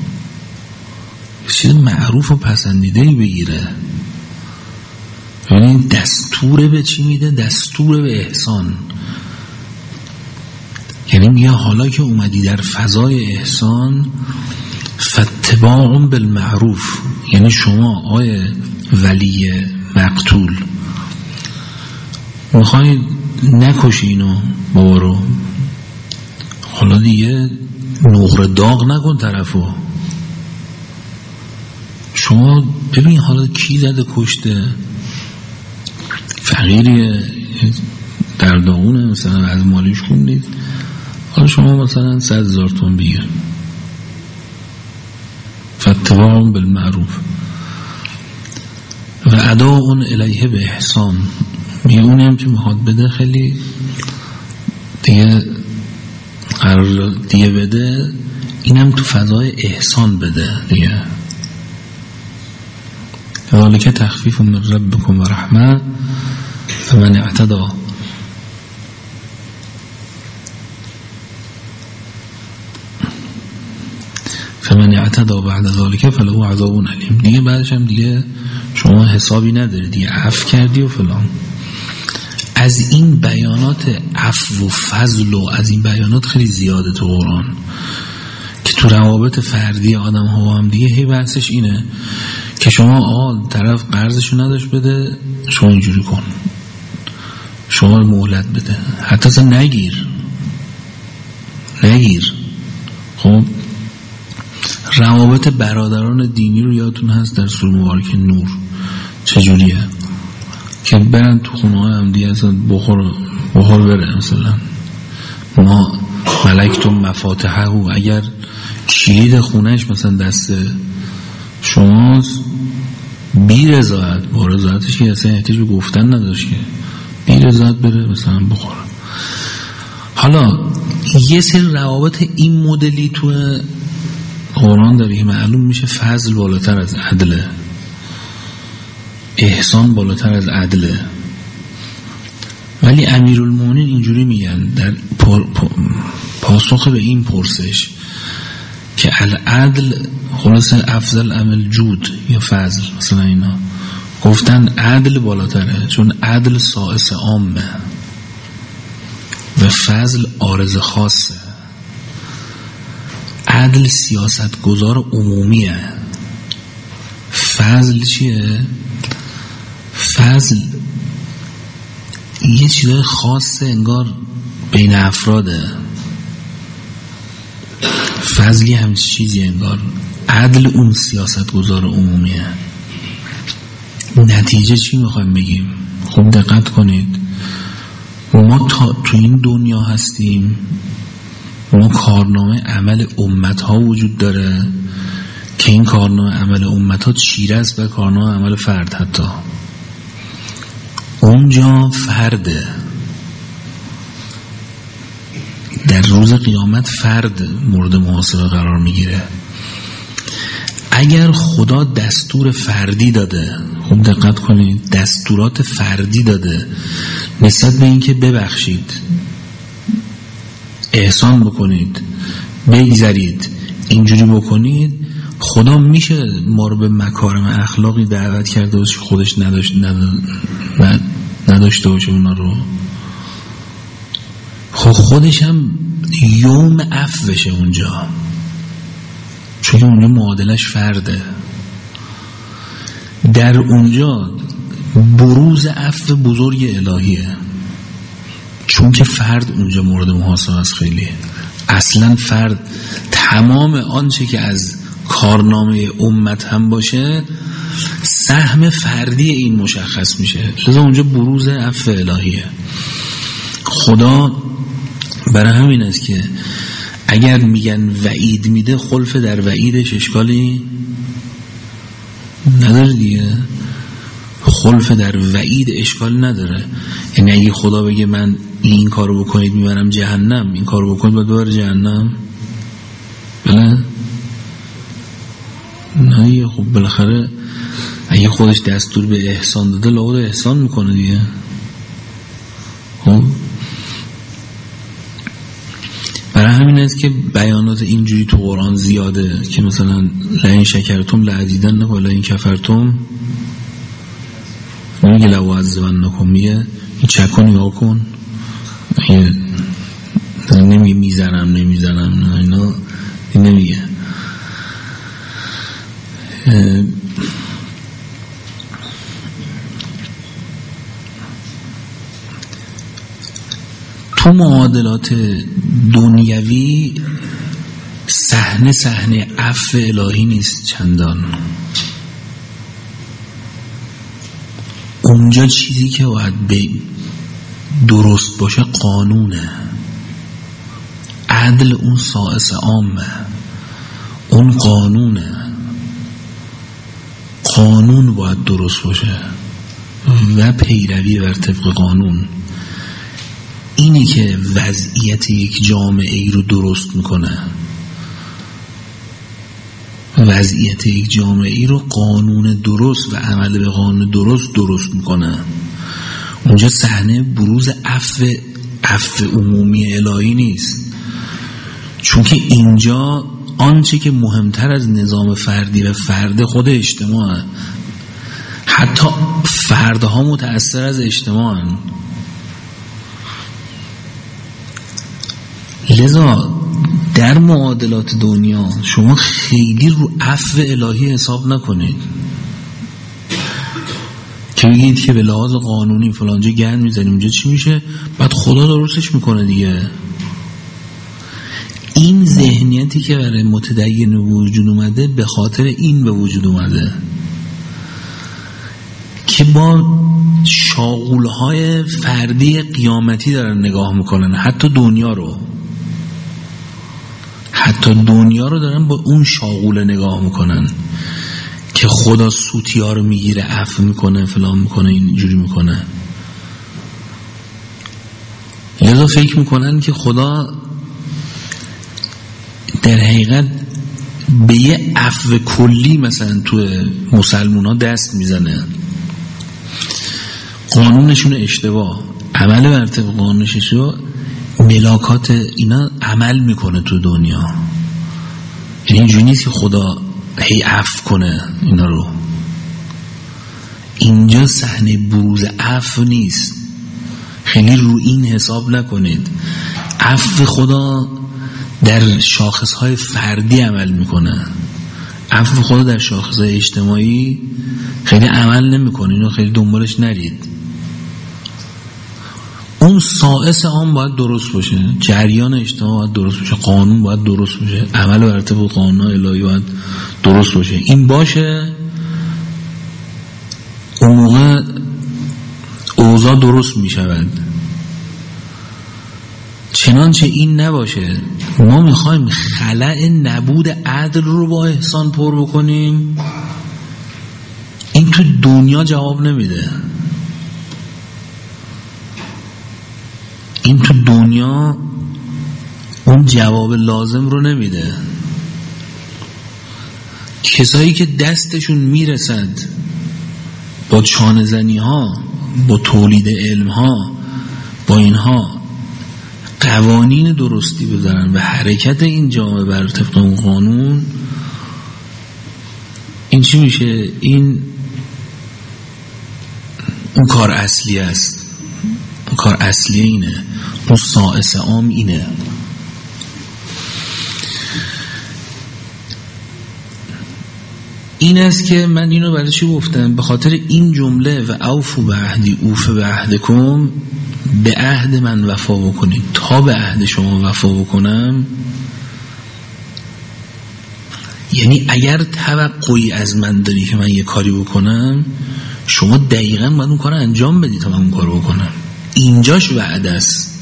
چیز معروف و پسندیده بگیره. یعنی دستور به چی میده؟ دستور به احسان. یعنی میگه حالا که اومدی در فضای احسان، فاتباع بالمعروف، یعنی شما آیه ولی مقتول میخواید نکشی اینو بابا رو، حالا دیگه نقره داغ نکن طرفو. شما ببین حالا کی زده کشته، فقیری در داغونه مثلا از مالیش خوندید، حالا شما مثلا صد هزار تومان بگیر، فاتباع بالمعروف و اداء الیه به احسان. میگه اونی هم که میخواد بده خیلی دیگه قرار دیگه بده، اینم تو فضای احسان بده دیگه. ذالک تخفیف من ربکم و رحمه فمن اعتدى فمن اعتدى بعد ذالک فله عذاب الیم. دیگه بعدش هم دیگه شما حسابی نداری، دیگه عفو کردی و فلان. از این بیانات عفو و فضل و از این بیانات خیلی زیاده تو قرآن که تو روابط فردی آدم ها هم دیگه هی بحثش اینه که شما آقا طرف قرضشو نداشت بده، شما اینجوری کن، شما مهلت بده، حتی اصلا نگیر نگیر. خب روابط برادران دینی رو یادتون هست در سوره مبارکه نور چجوریه که برن تو خونه های هم دیگه اصلا بخور بخور بره، مثلا ما ملکتم مفاتحه و اگر کلید خونهش مثلا دست شماست، بی رضایت، با رضایتش که اصلا احتیاج به گفتن نداشت که بی رضایت بره مثلا بخور. حالا یه سری روابط این مدلی تو قرآن داره، معلوم میشه فضل بالاتر از عدله، احسان بالاتر از عدله. ولی امیرالمومنین اینجوری میگن در پاسخ به این پرسش که العدل خلاصه افضل عمل جود یا فضل، مثلا اینا گفتن عدل بالاتره چون عدل سائس عامه و فضل عارض خاصه. عدل سیاست گذار عمومیه، فضل چیه؟ فضل یه چیزای خاصه انگار بین افراده، فضلی هم چیزی انگار، عدل اون سیاست گذار عمومیه. نتیجه چی میخوایم بگیم؟ خب دقت کنید، ما تا تو این دنیا هستیم، ما کارنامه عمل امت ها وجود داره که این کارنامه عمل امت ها چیره است و کارنامه عمل فرد. حتی اونجا فرده، در روز قیامت فرد مورد محاسبه قرار میگیره. اگر خدا دستور فردی داده، خوب دقت کنید، دستورات فردی داده نسبت به این که ببخشید، احسان بکنید، بگذرید، اینجوری بکنید، خدا میشه ما رو به مکارم اخلاقی دعوت کرده باشه که خودش نداشت نداشته باشه اونا رو؟ خب خودش هم یوم عفو بشه اونجا، چون اونجا معادلش فرده. در اونجا بروز عفو بزرگ الهیه، چون که فرد اونجا مورد محاسبه است. خیلی اصلا فرد تمام آنچه که از کارنامه امت هم باشه سهم فردی این مشخص میشه، لذا اونجا بروز عفو الهیه. خدا برای همین است که اگر میگن وعید میده، خلف در وعیدش اشکالی نداره دیگه. خلف در وعید اشکال نداره، یعنی اگه خدا بگه من این کارو بکنید میبرم جهنم، این کارو بکنید باید ببر جهنم، بله؟ نه خب بالاخره اگه خودش دستور به احسان داده لابد احسان میکنه دیگه. خب برای همین است که بیانات اینجوری تو قرآن زیاده که مثلا لئن شکرتم لازیدنکم ولئن کفرتم، نمیگه لأعذبنکم، میگه این چکن یا کن، نمیگه میزنم نمیزنم، نه اینا نمیگه. تو معادلات دنیوی صحنه صحنه عفو الهی نیست چندان. اونجا چیزی که باید به درست باشه قانونه، عدل اون سائس عامه، اون قانونه، قانون باید درست باشه و پیروی بر طبق قانون. اینی که وضعیت یک جامعه ای رو درست میکنه، وضعیت یک جامعه ای رو قانون درست و عمل به قانون درست درست میکنه. اونجا صحنه بروز عفو عفو عمومی الهی نیست، چون که اینجا آنچه که مهمتر از نظام فردی و فرد خود اجتماعه، حتی فردها متأثر از اجتماعن. لذا در معادلات دنیا شما خیلی رو عفو الهی حساب نکنید که بگید که به لحاظ قانونی فلانجا گند میزنیم اونجا چی میشه، بعد خدا درستش میکنه دیگه. این ذهنیتی که برای متدین وجود اومده به خاطر این به وجود اومده که با شاغولهای فردی قیامتی دارن نگاه میکنن، حتی دنیا رو حتی دنیا رو دارن با اون شاغول نگاه میکنن که خدا سوتیا رو میگیره، عفو میکنه، فلان میکنه، اینجوری میکنه. لذا فکر میکنن که خدا در حقیقت به یه عفو کلی مثلا تو مسلمان ها دست میزنه، قانونشون اشتباه، عمل بر طبق قانونش اشتباه، ملاکات اینا عمل میکنه تو دنیا. یعنی اینجوری نیست که خدا هی عفو کنه اینا رو. اینجا صحنه بروز عفو نیست، خیلی رو این حساب نکنید. عفو خدا در شاخصهای فردی عمل میکنه، عفو خدا در شاخصهای اجتماعی خیلی عمل نمیکنه، اینو خیلی دنبالش نرید. اون سائس عام باید درست باشه، جریان اجتماع باید درست باشه، قانون باید درست باشه، عمل بر طبق قانون الهی باید درست باشه. این باشه اون موقع اوضاع درست می شود. چنانچه این نباشه ما میخوایم خلأ نبود عدل رو با احسان پر بکنیم، این تو دنیا جواب نمیده. این تو دنیا اون جواب لازم رو نمیده. کسایی که دستشون میرسد با چانه زنی ها، با تولید علم ها، با اینها قوانین درستی بذارن و حرکت این جامعه بر طبق اون قانون، این چی میشه؟ این اون کار اصلی است. اون کار اصلی اینه، اون سائس عام اینه. این است که من اینو برای چی گفتم؟ به خاطر این جمله و اوفوا بعهدی اوف بعهدکم، به عهد من وفا بکنید تا به عهد شما وفا بکنم. یعنی اگر توقعی از من داری که من یه کاری بکنم، شما دقیقاً باید اون کار انجام بدی تا من اون کار بکنم. اینجاش وعده است.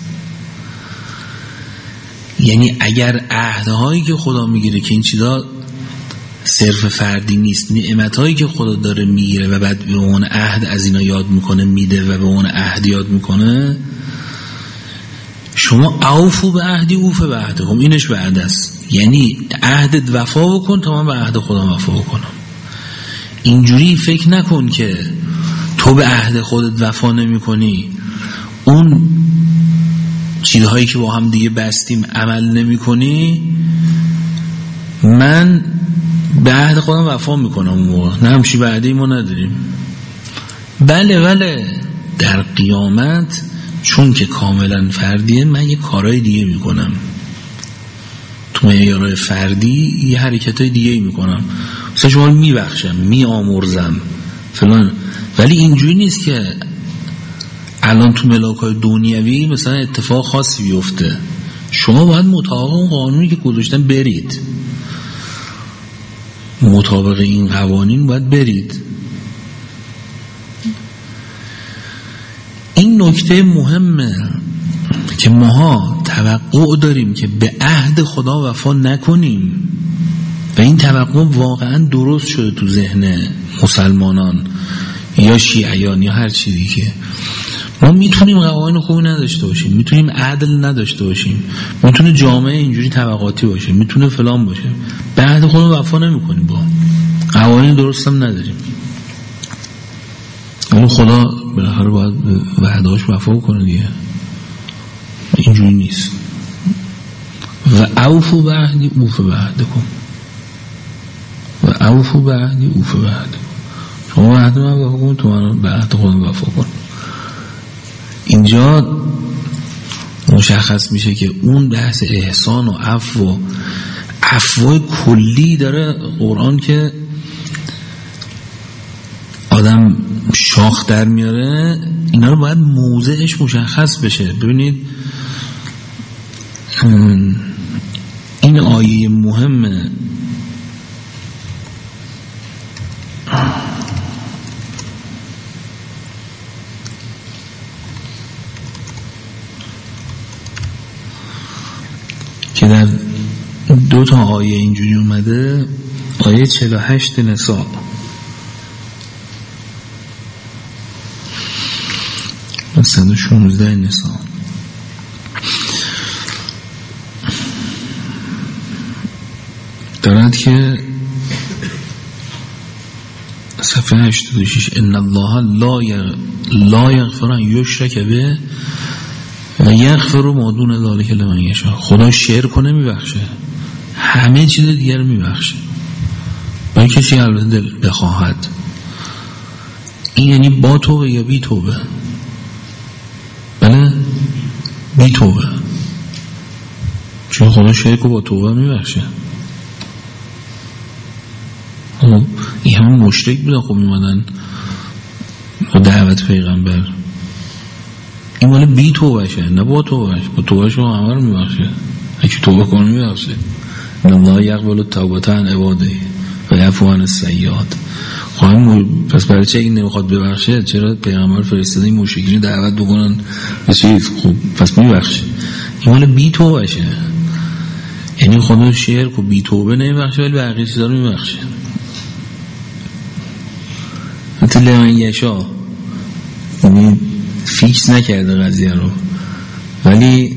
یعنی اگر عهدهایی که خدا میگیره که این چیزا صرف فردی نیست، نعمتهایی که خدا داره میگیره و بعد به اون عهد از اینا یاد میکنه میده و به اون عهد یاد میکنه، شما اوفوا به عهدی اوف به عهدکم، اینش وعده است. یعنی عهدت وفا بکن تا من به عهد خودم وفا بکنم. اینجوری فکر نکن که تو به عهد خودت وفا نمی کنی، اون چیزهایی که با هم دیگه بستیم عمل نمی کنی، من به عهد خودم وفا میکنم. اون موقع نه همچی وعده‌ای ما نداریم. بله بله در قیامت چون که کاملا فردیه، من یه کارهای دیگه میکنم، تو معیارهای فردی یه حرکتهای دیگه میکنم، مثلا شما رو میبخشم، میآمرزم فلان. ولی اینجوری نیست که الان تو ملاک‌های دنیوی مثلا اتفاق خاصی بیفته. شما باید مطابق اون قانونی که گذاشتن برید، مطابق این قوانین باید برید. این نکته مهمه که ماها توقع داریم که به عهد خدا وفا نکنیم و این توقع واقعا درست شده تو ذهن مسلمانان یا شیعیان یا هر چیزی که ما میتونیم قوانین خوبی نداشته باشیم، میتونیم عدل نداشته باشیم، میتونه جامعه اینجوری طبقاتی باشه، میتونه فلان باشه، به عهد خودمون وفا نمیکنیم، با قوانین درست هم نداریم. اما خدا بالاخره باید وعده‌اش وفا کنه دیگه، اینجوری نیست. و اوفوا بعهدی اوف بعهدکم، و اوفوا بعهدی اوف بعهدکم، شما به عهد من وفا کن تو من به عهد خودم وفا کن. اینجا مشخص میشه که اون بحث احسان و عفو و عفو کلی داره قرآن که آدم شاخ در میاره، اینا رو باید موضعش مشخص بشه. ببینید این آیه مهمه که در دو تا آیه اینجوری اومده. آیه چهل و هشت نساء، صد و شانزده نساء، دارد که صفحه هشتاد و شش ان الله لا یغفر ان یشرک به و یغفر ما دون ذلک لمن یشاء. خدا شرک رو نمیبخشه، همه چیز دیگر رو میبخشه، با کسی البته دل بخواهد. این یعنی با توبه یا بی توبه؟ بله بی توبه، چون خدا شرک رو با توبه میبخشه. این همه مشرک بودن، خب میمدن با دعوت پیغمبر این مال بی توبهشه، نه با توبهش. با توبهش رو همه رو میبخشه. اگه توبه کنه میبخشه. الله یقبل التوبة عن عباده و یعفو عن السیئات. خواهیم پس برای چه این نمیخواد ببخشه؟ چرا پیغمبر فرستاده این مشرکین دعوت بکنن به چیز؟ خب پس میبخشه. این مال بی توبهشه، یعنی خدا شرک و بی توبه نمیبخشه ولی بقیه چیزا رو میبخشه. مثل لمن یشا، یعنی فیکس نکرده قضیه رو، ولی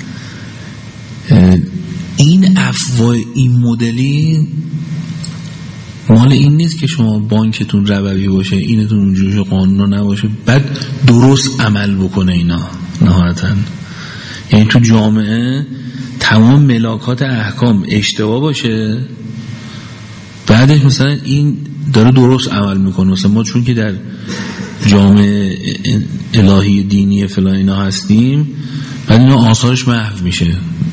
این عفو این مدلی مال این نیست که شما بانکتون ربوی باشه، اینتون اونجوری قانون نباشه بعد درست عمل بکنه. اینا نهایتاً یعنی تو جامعه تمام ملاکات احکام اشتباه باشه، بعدش مثلا این داره درست عمل میکنه. مثلا ما چون که در جامعه الهی دینی فلان اینا هستیم، بعد اینا آثارش محو میشه.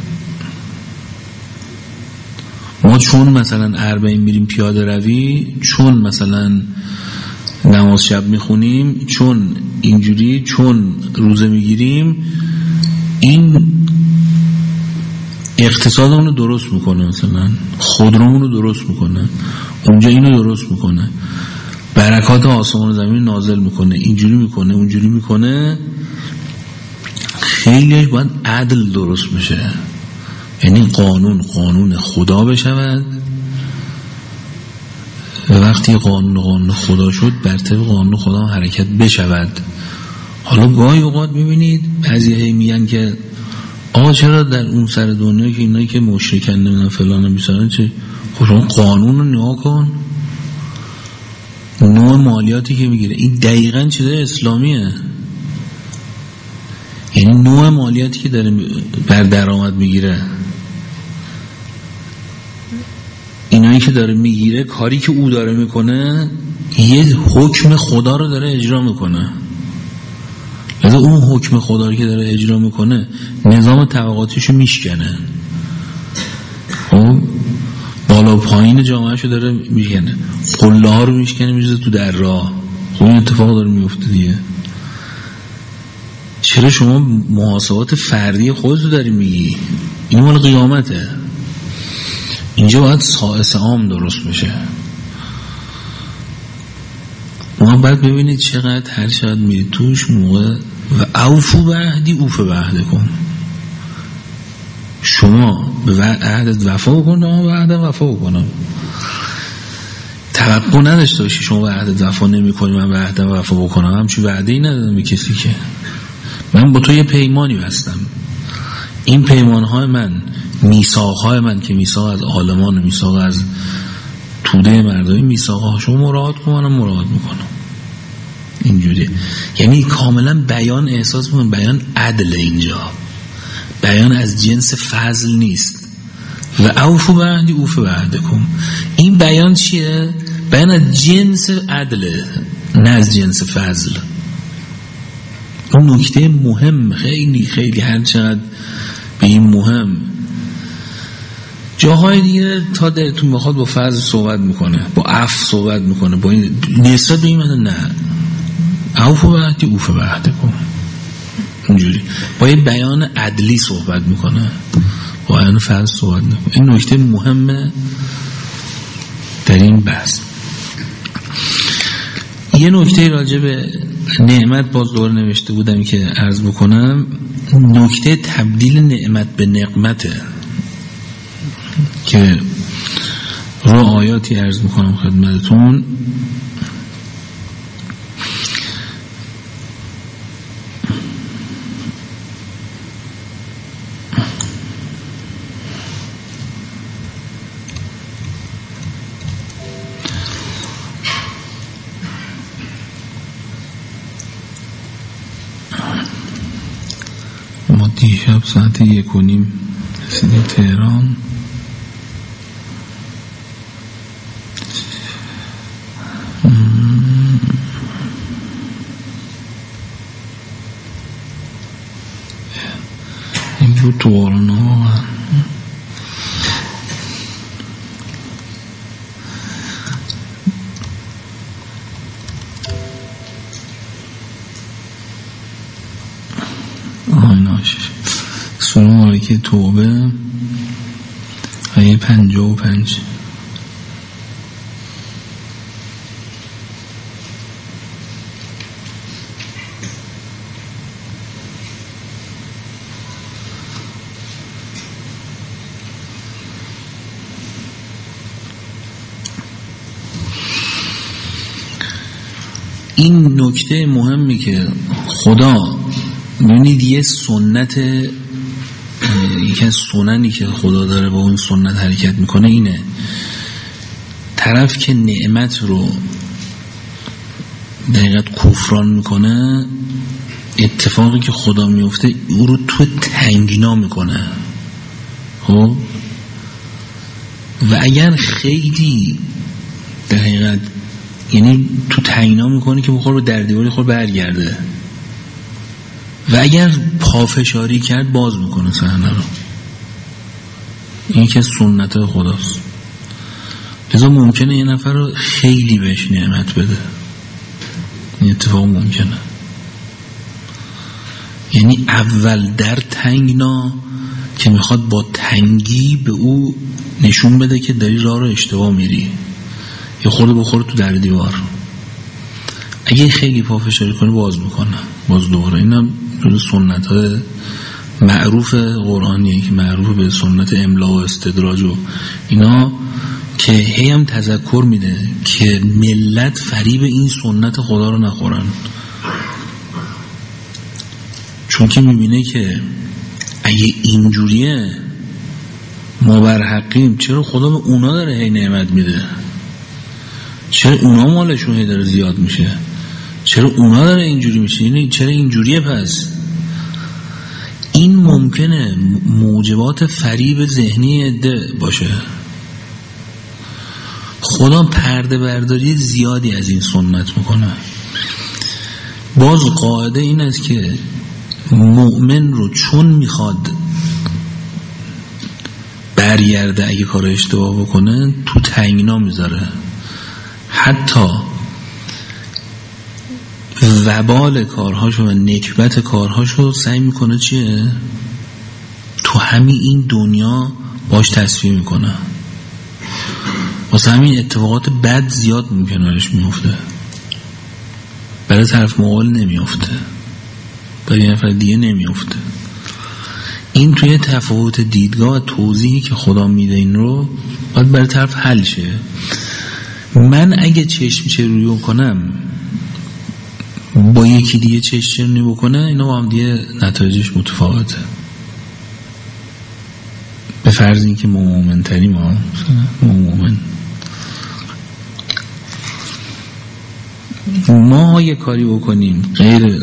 ما چون مثلا اربعین میریم پیاده روی، چون مثلا نماز شب میخونیم، چون اینجوری، چون روزه میگیریم، این اقتصادمون رو درست میکنه، مثلا خودرومون رو درست میکنه، اونجا اینو درست میکنه، برکات آسمان و زمین نازل میکنه، اینجوری میکنه، اونجوری میکنه. خیلیش باید عدل درست بشه، یعنی قانون قانون خدا بشود و وقتی قانون قانون خدا شد بر طبق قانون خدا حرکت بشود. حالا گاهی اوقات میبینید بعضی میگن که آقا چرا در اون سر دنیا که اینایی که مشرکن نمیدن فلان بیسارن چه؟ خب قانون رو نگاه کن، نوع مالیاتی که میگیره این دقیقاً چیزای اسلامیه. یعنی نوع مالیاتی که داره بر درآمد میگیره، اینایی که داره میگیره، کاری که او داره میکنه یه حکم خدا رو داره اجرا میکنه. لذا اون حکم خدا رو که داره اجرا میکنه نظام طبقاتیشو میشکنه، خب بالا و پایین جامعه شو داره میشکنه، قله ها رو میشکنه میریزه تو در راه. خب این اتفاق داره میفته دیگه. چرا شما محاسبات فردی خودتو داری میگی؟ این مال قیامته. اینجا باید سائس عام درست بشه. ما باید ببینید چقدر هر چقدر میرید توش موقع و اوفو به عهدی اوف به عهد کن. شما به عهدت وفا بکن، من به عهدم وفا بکنم. توقع نداشته باشی شما به عهدت وفا نمی کنی من به عهدم وفا بکنم. همچون وعده‌ای ندادم به کسی که من با تو یه پیمانی بستم. این پیمانهای من، میثاقهای من که میثاق از عالمان و میثاق از توده مردمی، میثاقها شما مراعات کن، منم مراعات میکنم. اینجوری یعنی کاملا بیان احساس میکنم بیان عدل، اینجا بیان از جنس فضل نیست. و اوفو به عهدی اوف به عهدکم، این بیان چیه؟ بیان از جنس عدله، نه از جنس فضل. اون نکته مهم، خیلی خیلی هر چقدر به این مهم. جاهای دیگه تا درتون بخواد با فضل صحبت میکنه، با عفو صحبت میکنه، با این نسبت به این مدن نه عفو به عهدی اوف به عهدکم، اینجوری با یه بیان عدلی صحبت میکنه، با بیان فضل صحبت میکنه. این نکته مهمه در این بحث. یه نکته راجع به نعمت باز دور نوشته بودم که عرض بکنم. نکته تبدیل نعمت به نقمته که رو آیاتی عرض میکنم خدمتتون. ما دیشب ساعت یک و نیم رسیدیم تهران. این بود تو بارون ها. آیناش سوره مبارکه توبه آیه پنجاه و پنج. این نکته مهمی که خدا ببینید یه سنت، یکی از سننی که خدا داره با اون سنت حرکت میکنه اینه، طرف که نعمت رو دقیقاً کفران میکنه، اتفاقی که خدا میفته او رو تو تنگنا میکنه. خب و اگر خیلی دقیقاً یعنی تو تنگنا میکنه که بخور به در دیواری خور برگرده، و اگر پافشاری کرد باز میکنه صحنه رو. این که سنت خداست. لذا ممکنه یه نفر رو خیلی بهش نعمت بده، این اتفاق ممکنه. یعنی اول در تنگنا که میخواد با تنگی به او نشون بده که داری راه رو اشتباه میری، یا خورده بخوره تو در دیوار. اگه خیلی پافشاری کنه باز میکنه، باز دوباره. این هم سنت های معروف قرآنیه که معروف به سنت املا و استدراج و اینا، که هی هم تذکر میده که ملت فریب این سنت خدا رو نخورن، چون که میبینه که اگه اینجوریه ما برحقیم، چرا خدا به اونا داره هی نعمت میده؟ چرا اونا مالشون هی داره زیاد میشه؟ چرا اونا داره اینجوری میشه؟ یعنی چرا اینجوریه؟ پس این ممکنه موجبات فریب ذهنی عده باشه. خدا پرده برداری زیادی از این سنت میکنه. باز قاعده این است که مؤمن رو چون میخواد برگرده اگه کار اشتباه بکنه تو تنگنا میذاره، حتی وبال کارهاشو و نکبت کارهاشو سعی میکنه چیه؟ تو همین این دنیا باش تصفیه میکنه. واسه همین اتفاقات بد زیاد ممکنه برش میفته، برای طرف مقابل نمیفته، برای یه نفر دیگه نمیفته. این توی تفاوت دیدگاه و توضیحی که خدا میده این رو باید برای طرف حل شه. من اگه چشم چروی کنم با یکی دیگه چشم چرونی بکنه، اینا با هم دیگه نتایجش متفاوته. به فرض این که ما مومن تریم، ما مومن ما یه کاری بکنیم غیر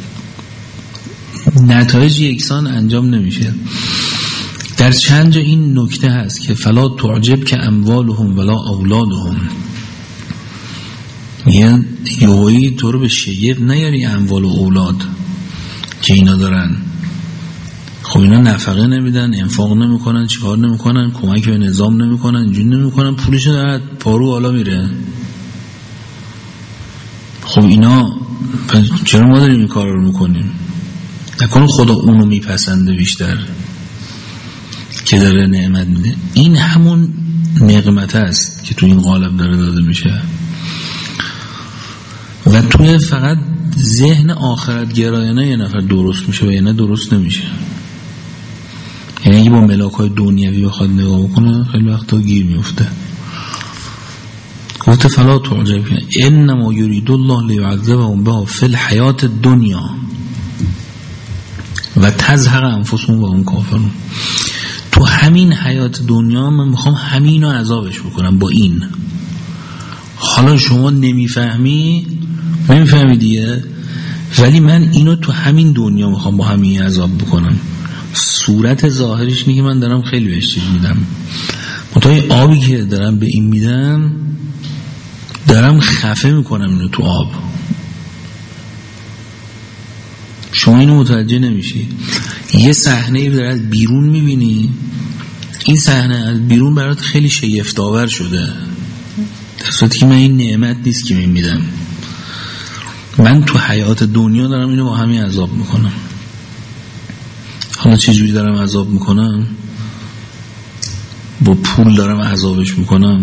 نتایج یکسان انجام نمیشه. در چند جا این نکته هست که فلا تعجب که اموالهم ولا اولادهم، یعنی یهویی تو رو به شگفت نیاری اموال و اولاد که اینا دارن. خب اینا نفقه نمیدن، انفاق نمیکنن، چیکار نمیکنن، کمک به نظام نمیکنن، اینجوری نمیکنن، پولش دارد پارو بالا میره. خب اینا چرا ما داریم این کار رو میکنیم؟ نکنه خدا اونو میپسنده بیشتر که داره نعمت میده. این همون نقمت است که تو این قالب داره داده میشه و توی فقط ذهن آخرت گرایانه یه نفر درست میشه و یه نه درست نمیشه. یعنی اگه با ملاک های دنیوی بخواد نگاه بکنه خیلی وقتا گیر میفته. گفت فلا تعجب انما یرید الله لیعذبهم بها فی الحیات الدنیا و تزهق انفسهم و هم کافرون. تو همین حیات دنیا من میخوام همین رو عذابش بکنم با این. حالا شما نمیفهمی، نمیفهمی دیگه، ولی من اینو تو همین دنیا میخوام با همین عذاب بکنم. صورت ظاهرش اینه که من دارم خیلی بهش چیز میدم، متای آبی که دارم به این میدم دارم خفه میکنم اینو تو آب. شما اینو متوجه نمیشی. یه صحنه رو از بیرون میبینی، این صحنه از بیرون برات خیلی شگفت‌آور شده، در صورتی که من این نعمت نیست که میدم. من تو حیات دنیا دارم اینو با همین عذاب میکنم. حالا چه جوری دارم عذاب میکنم؟ با پول دارم عذابش میکنم؟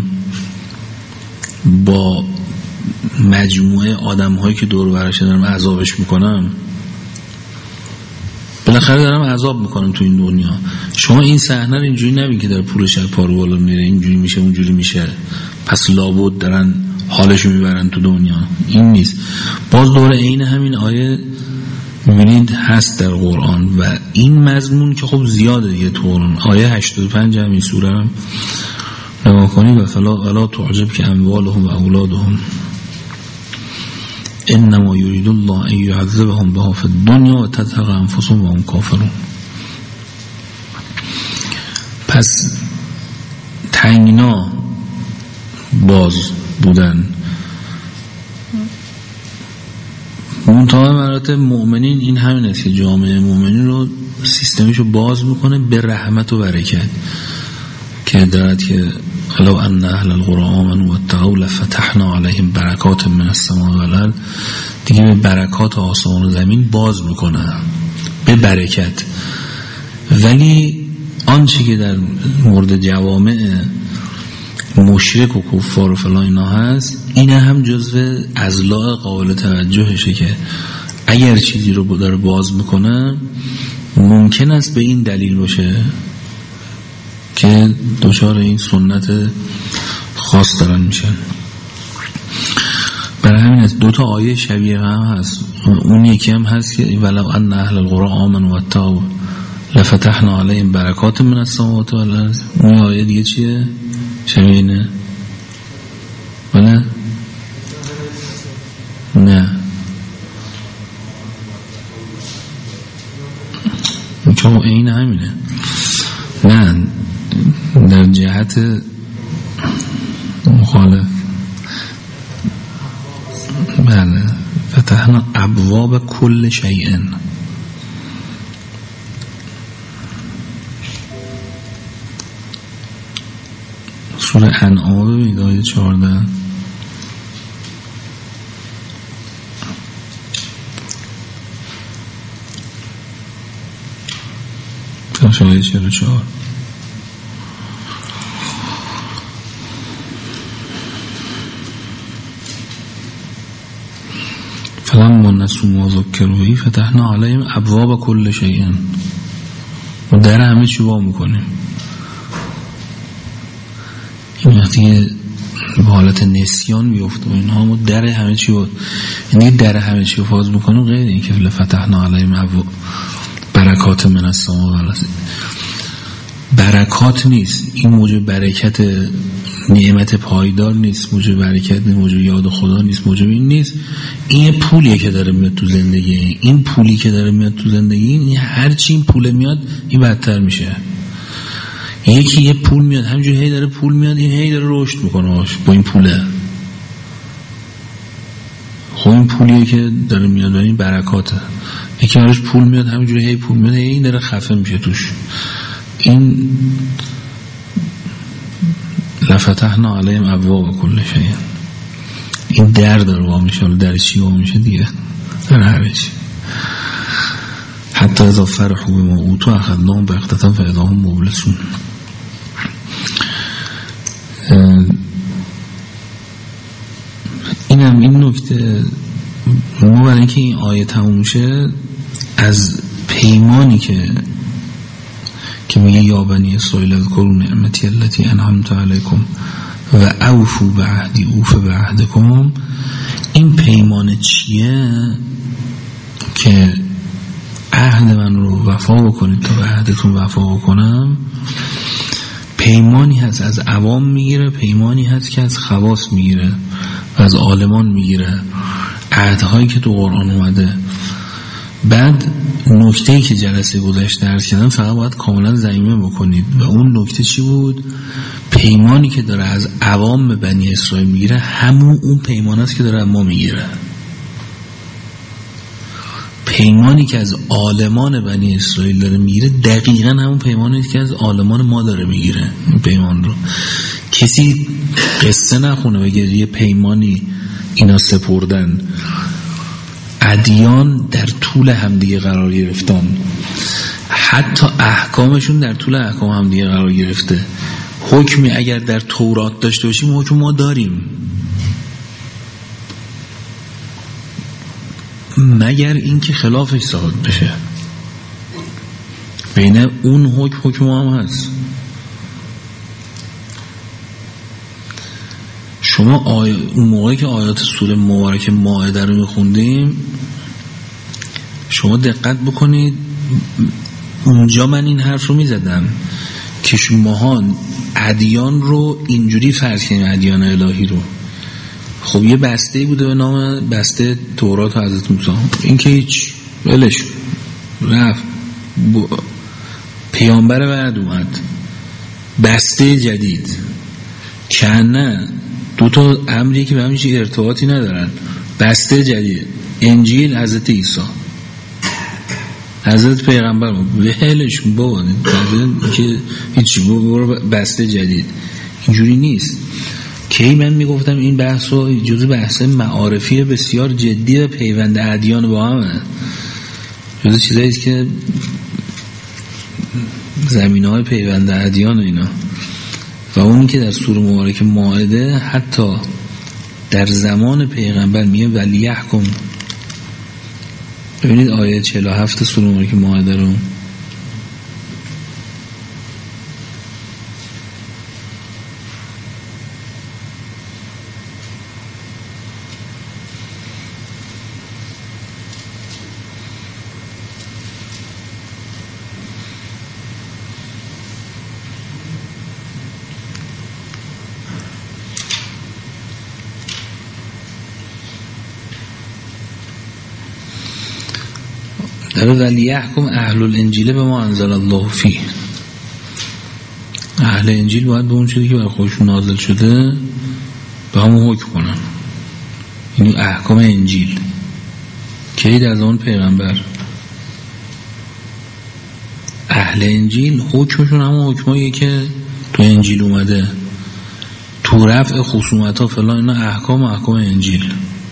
با مجموعه آدم هایی که دور و برش دارم عذابش میکنم؟ بالاخره دارم عذاب میکنم تو این دنیا. شما این صحنه رو اینجوری نبین که در پولش از پارو بالا میره، اینجوری میشه اونجوری میشه پس لابد دارن حالشو میبرن تو دنیا. این نیست. باز دوره عین همین آیه میبینید هست در قرآن و این مضمون که خب زیاده دیگه تو قرآن. آیه هشتاد و پنج همین سوره رو نگاه کنید و فلا ولا تعجب که اموالهم و اولادهم انما یرید الله ان یعذبهم بها فی الدنیا و تزهق انفسهم و هم کافرون. پس تنگنا باز بودن. منتها مراتب مؤمنین این همین است که جامعه مؤمنین رو سیستمشو باز میکنه به رحمت و برکت که دارد که لو ان اهل القرى آمنوا واتقوا لفتحنا علیهم برکات من السماء والارض. دیگه به برکات آسمان و زمین باز میکنه به برکت. ولی آنچه که در مورد جوامع مشرک و کفار و فلان اینا هست، این هم جزو اضلاع قابل توجهشه که اگر چیزی رو داره باز میکنه ممکن است به این دلیل باشه که دچار این سنت خاص دارن میشن. برای همین است دو تا آیه شبیه هم هست. اون یکی هم هست که ولو ان اهل القرى آمنوا واتقوا لفتحنا علیهم برکات من السماوات والارض. اون آیه دیگه چیه؟ شبیه اینه؟ بله؟ نه چون این همینه. نه در جهت مخالف. بله فتحنا ابواب کل شیء. سوره انعام ببینید آیه چهارده. آیه چهل و چهار. فلما نسوا ما ذکروا به فتحنا علیهم ابواب کل شیء. و در همه چی وا میکنیم. این وقتی به حالت نسیان بیفته و اینها ما در همه چی بود، یعنی در همه چی رو فاز میکنیم غیر این که فتحنا علیهم ابواب برکات من السماء والارض. برکات نیست این موجب برکت نعمت پایدار نیست، موجب برکت نیست، موجب یاد خدا نیست، موجب این نیست. این پولیه که داره میاد تو زندگی. این پولی که داره میاد تو زندگی، این هرچی این پول میاد این بدتر میشه. یکی یه پول میاد همینجوری هی داره پول میاد، این هی داره رشد میکنه با این پوله. خب این پولیه که داره میاد و این برکاته. یکی براش پول میاد همینجوری هی پول میاد، این داره خفه میشه توش. این لفتحنا علیهم ابواب کل شیء. این در داره وا میشه. در چی وا میشه دیگه؟ در هر چی. حتی اذا فرحوا بما اوتوا اخذناهم بغتة فاذا هم مبلسون. اینم این نکته. ما برای اینکه این آیه تموم شه از پیمانی که که میگه یا بنی اسرائیل اذکروا نعمتی التي انعمت علیکم و اوفوا بعهدی اوف بعهدکم. این پیمان چیه؟ که عهد من رو وفا بکنید تا به عهدتون وفا بکنم. پیمانی هست از عوام میگیره، پیمانی هست که از خواص میگیره و از عالمان میگیره. عهدهایی که تو قرآن اومده. بعد نکته‌ای که جلسه گذشته عرض کردم فقط باید کاملا ضمیمه بکنید و اون نکته چی بود؟ پیمانی که داره از عوام بنی اسرائیل میگیره همون اون پیمان است که داره از ما میگیره. پیمانی که از عالمان بنی اسرائیل داره میگیره دقیقا همون پیمانی که از عالمان ما داره میگیره. این پیمان رو کسی قصه نخونه بگه یه پیمانی اینا سپردن. ادیان در طول همدیگه قرار گرفتن، حتی احکامشون در طول احکام هم دیگه قرار گرفته. حکمی اگر در تورات داشته باشیم حکم ما داریم، مگر اینکه خلافش ثابت بشه. بین اون حکم حکم ما هم هست. شما آی... اون موقعی که آیات سوره مبارکه مائده رو میخوندیم شما دقت بکنید، اونجا من این حرف رو میزدم که شماها ادیان رو اینجوری فرض کنید، ادیان الهی رو. خب یه بسته بوده به نام بسته تورات و حضرت موسی، این که هیچ ولش رفت، پیامبر بعد اومد، بسته جدید که نه دو تا امری که به هم هیچ ارتباطی ندارن. بسته جدید انجیل حضرت عیسی، حضرت پیغمبر ولش بابا که هیچی، برو بسته جدید. اینجوری نیست. کی من میگفتم این بحث رو جزء بحث معارفی بسیار جدی و پیوند ادیان با همه، جزء چیزایی است که زمینه‌های پیوند ادیان و اینا. و اونی که در سوره مبارکه مائده حتی در زمان پیغمبر میگه ولیحکم. ببینید آیه چهل و هفت سوره مبارکه مائده رو، در ولیحکم اهل الانجیل به ما انزل الله فیه. اهل انجیل باید به اون چیزی که بر خودشون نازل شده به همون حکم کنن. این احکام انجیل که در زمان پیغمبر اهل انجیل حکمشون همون حکمایی که تو انجیل اومده، تو رفع خصومت ها فلان، اینا احکام احکام انجیل.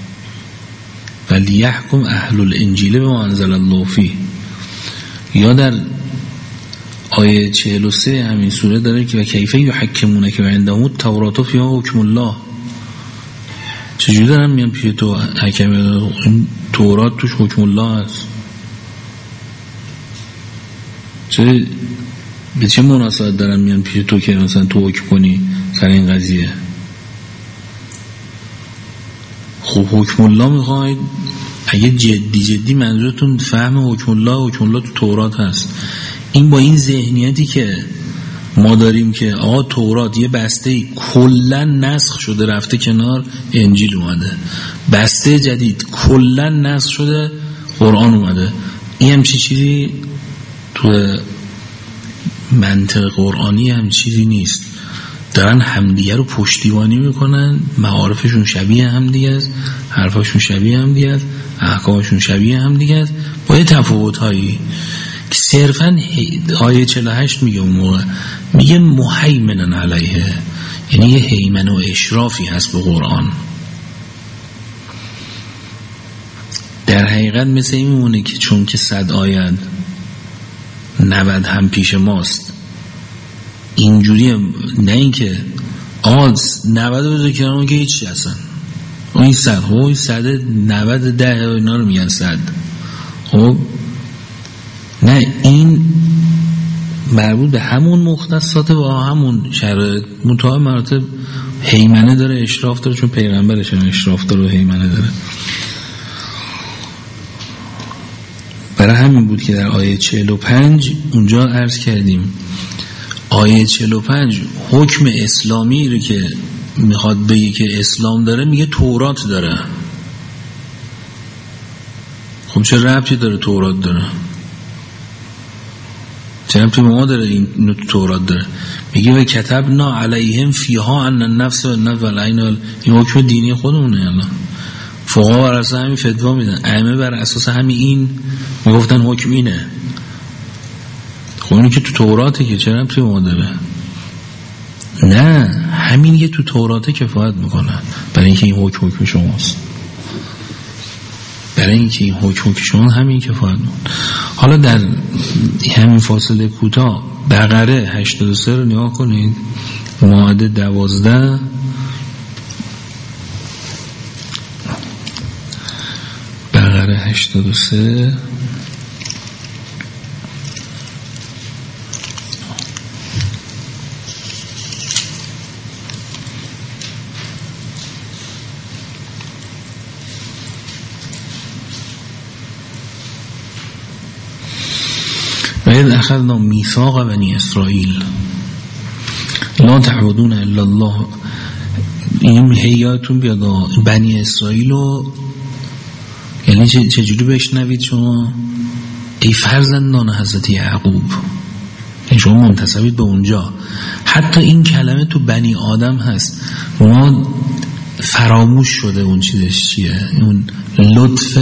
ولیحکم اهل الانجیل به ما انزل الله فیه. یا در آیه چهل و سه همین سوره داره که و کیفه یحکمونه که عندهم التوراة فیها حکم الله. چجوری دارن میان پیش تو حکم تورات توش حکم الله هست؟ چه به چه مناسبت دارن میان پیش تو که مثلا تو حکم کنی سر این قضیه؟ خب حکم الله میخواید اگه جدی جدی منظورتون فهم حکم الله، حکم الله تو تورات هست، این با این ذهنیتی که ما داریم که آقا تورات یه بسته کلا نسخ شده رفته کنار، انجیل اومده، بسته جدید کلا نسخ شده، قرآن اومده، این همچی چیزی تو منطق قرآنی هم چیزی نیست. دارن همدیگه رو پشتیبانی میکنن، معارفشون شبیه همدیگه است، حرفاشون شبیه همدیگه است، احکامشون شبیه همدیگه است، با یه تفاوت‌هایی که صرفاً آیه چهل و هشت میگه، اون موقع میگه مهیمنن علیه، یعنی یه هیمن و اشرافی هست به قرآن. در حقیقت مثل این میمونه که چون که صد آیت نود هم پیش ماست، اینجوری نه اینکه آز نود بذار کنار اون که هیچی هستن، این صد خب این صد نود ده اینا رو میگن صد. خب نه، این مربوط به همون مختصات و همون شرایط، متعا مراتب هیمنه داره، اشراف داره، چون پیغمبرش هم اشراف داره و هیمنه داره. برای همین بود که در آیه چهل و پنج اونجا عرض کردیم، آیه چهل و پنج حکم اسلامی رو که میخواد بگه که اسلام داره میگه تورات داره. خب چه ربطی داره تورات داره؟ چه ربطی ما داره این تورات داره؟ میگه و کتبنا علیهم فیها ان النفس والنفس والعین، این حکم دینی خودمونه. الان فقها بر اساس همین فتوا میدن، ائمه بر اساس همین این میگفتن حکم اینه. خب اینی که تو توراته که چه ربطی ما داره؟ نه، همین که تو توراته کفایت میکنه برای اینکه این حکم حکم شماست، برای اینکه این حکم حکم شما همین کفایت میکنه. حالا در همین فاصله کوتاه بقره هشتاد و سه رو نگاه کنید، مائده دوازده، بقره هشتاد و سه، وَإِذْ أَخَذْنَا مِيثَاقَ بَنِي إِسرَائِيل لا تعبدون الا الله. این هیاتون بیاد بنی اسرائیل رو، یعنی چجوری بشنوید شما؟ ای فرزندان حضرت یعقوب، یعنی شما منتسبید به اونجا. حتی این کلمه تو بنی آدم هست، ما فراموش شده اون چیزش چیه، اون لطف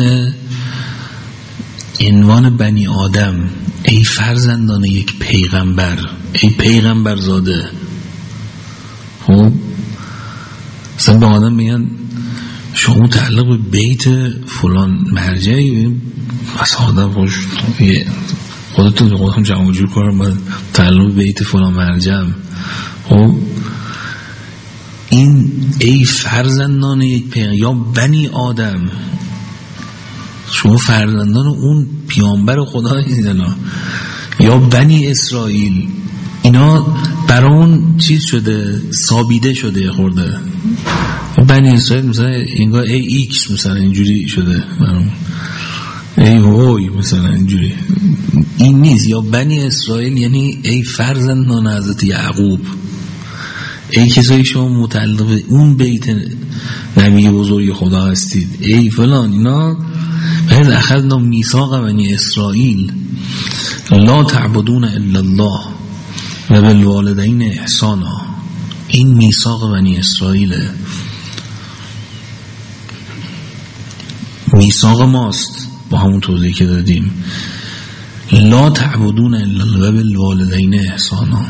عنوان بنی آدم. ای فرزندان یک پیغمبر، ای پیغمبر زاده. خب مثلا به آدم میگن شما متعلق به بیت فلان مرجعی، مثلا آدم خوش خودتون خودتون جمع جور کنم باید تعلق به بیت فلان مرجع. خب این ای فرزندان یک پیغمبر یا بنی آدم، شما فرزندان اون پیامبر خدا هستید، یا بنی اسرائیل، اینا برای اون چیز شده، سابیده شده خورده. بنی اسرائیل مثلا انگار ای ایکس مثلا اینجوری شده برام، ای وای مثلا اینجوری. این نیست. یا بنی اسرائیل یعنی ای فرزندان حضرت یعقوب، ای کسایی شما متعلق به اون بیت نبی بزرگ خدا هستید، ای فلان اینا. وَإِذْ أَخَذْنَا مِيثَاقَ بَنِي إِسْرَائِيل لا تعبدون الا الله و بالوالدین احسانا. این میثاق بنی اسرائیله، میثاق ماست با همون توضیحی که دادیم. لا تعبدون الا الله و بالوالدین احسانا،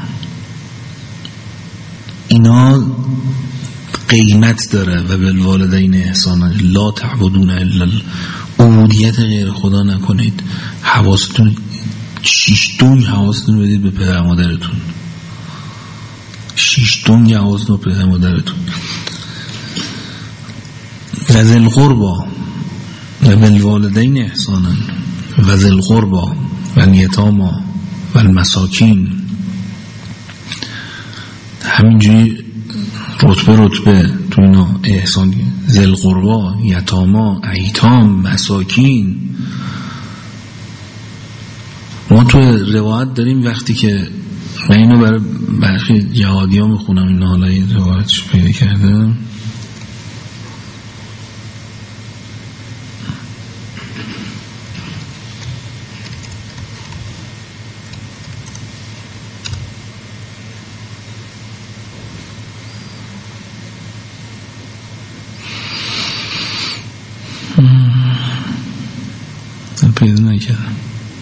اینا قیمت داره. و بالوالدین احسانا، لا تعبدون الا الله، عبودیت غیر خدا نکنید. حواستون شیش دنگ حواستون بدید به پدر مادرتون، شیش دنگ حواستون به پدر مادرتون. و ذی القربا و بالوالدین احسانا و ذی القربا و الیتامی و المساکین. همینجوری رتبه رتبه تو اینا احسان. ذی القربا، یتاما، ایتام، مساکین. ما تو روایت داریم وقتی که من اینو برای برخی جهادی ها میخونم، این حالا این روایتش پیدا کردم. پیدا نکردم،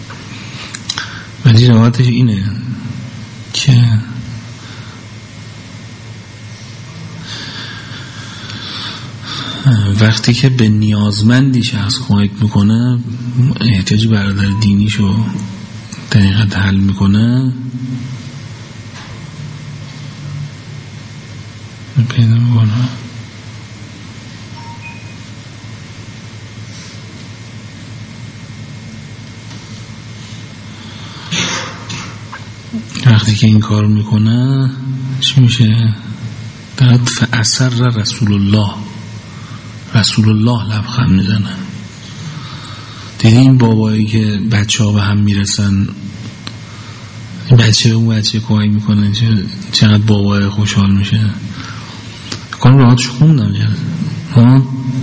ولی روایتش اینه که وقتی که به نیازمندی شخص کمک میکنه، احتیاج برادر دینیشو دقیقاً حل میکنه، پیدا میکنه. وقتی که این کار میکنه چی میشه؟ در فاثر رسول الله، رسول الله لبخند میزنه. دیدی این بابایی که بچه ها به هم میرسن، این بچه اون بچه کمک میکنه، چقدر بابای خوشحال میشه. کنم راحتش خوندم جد.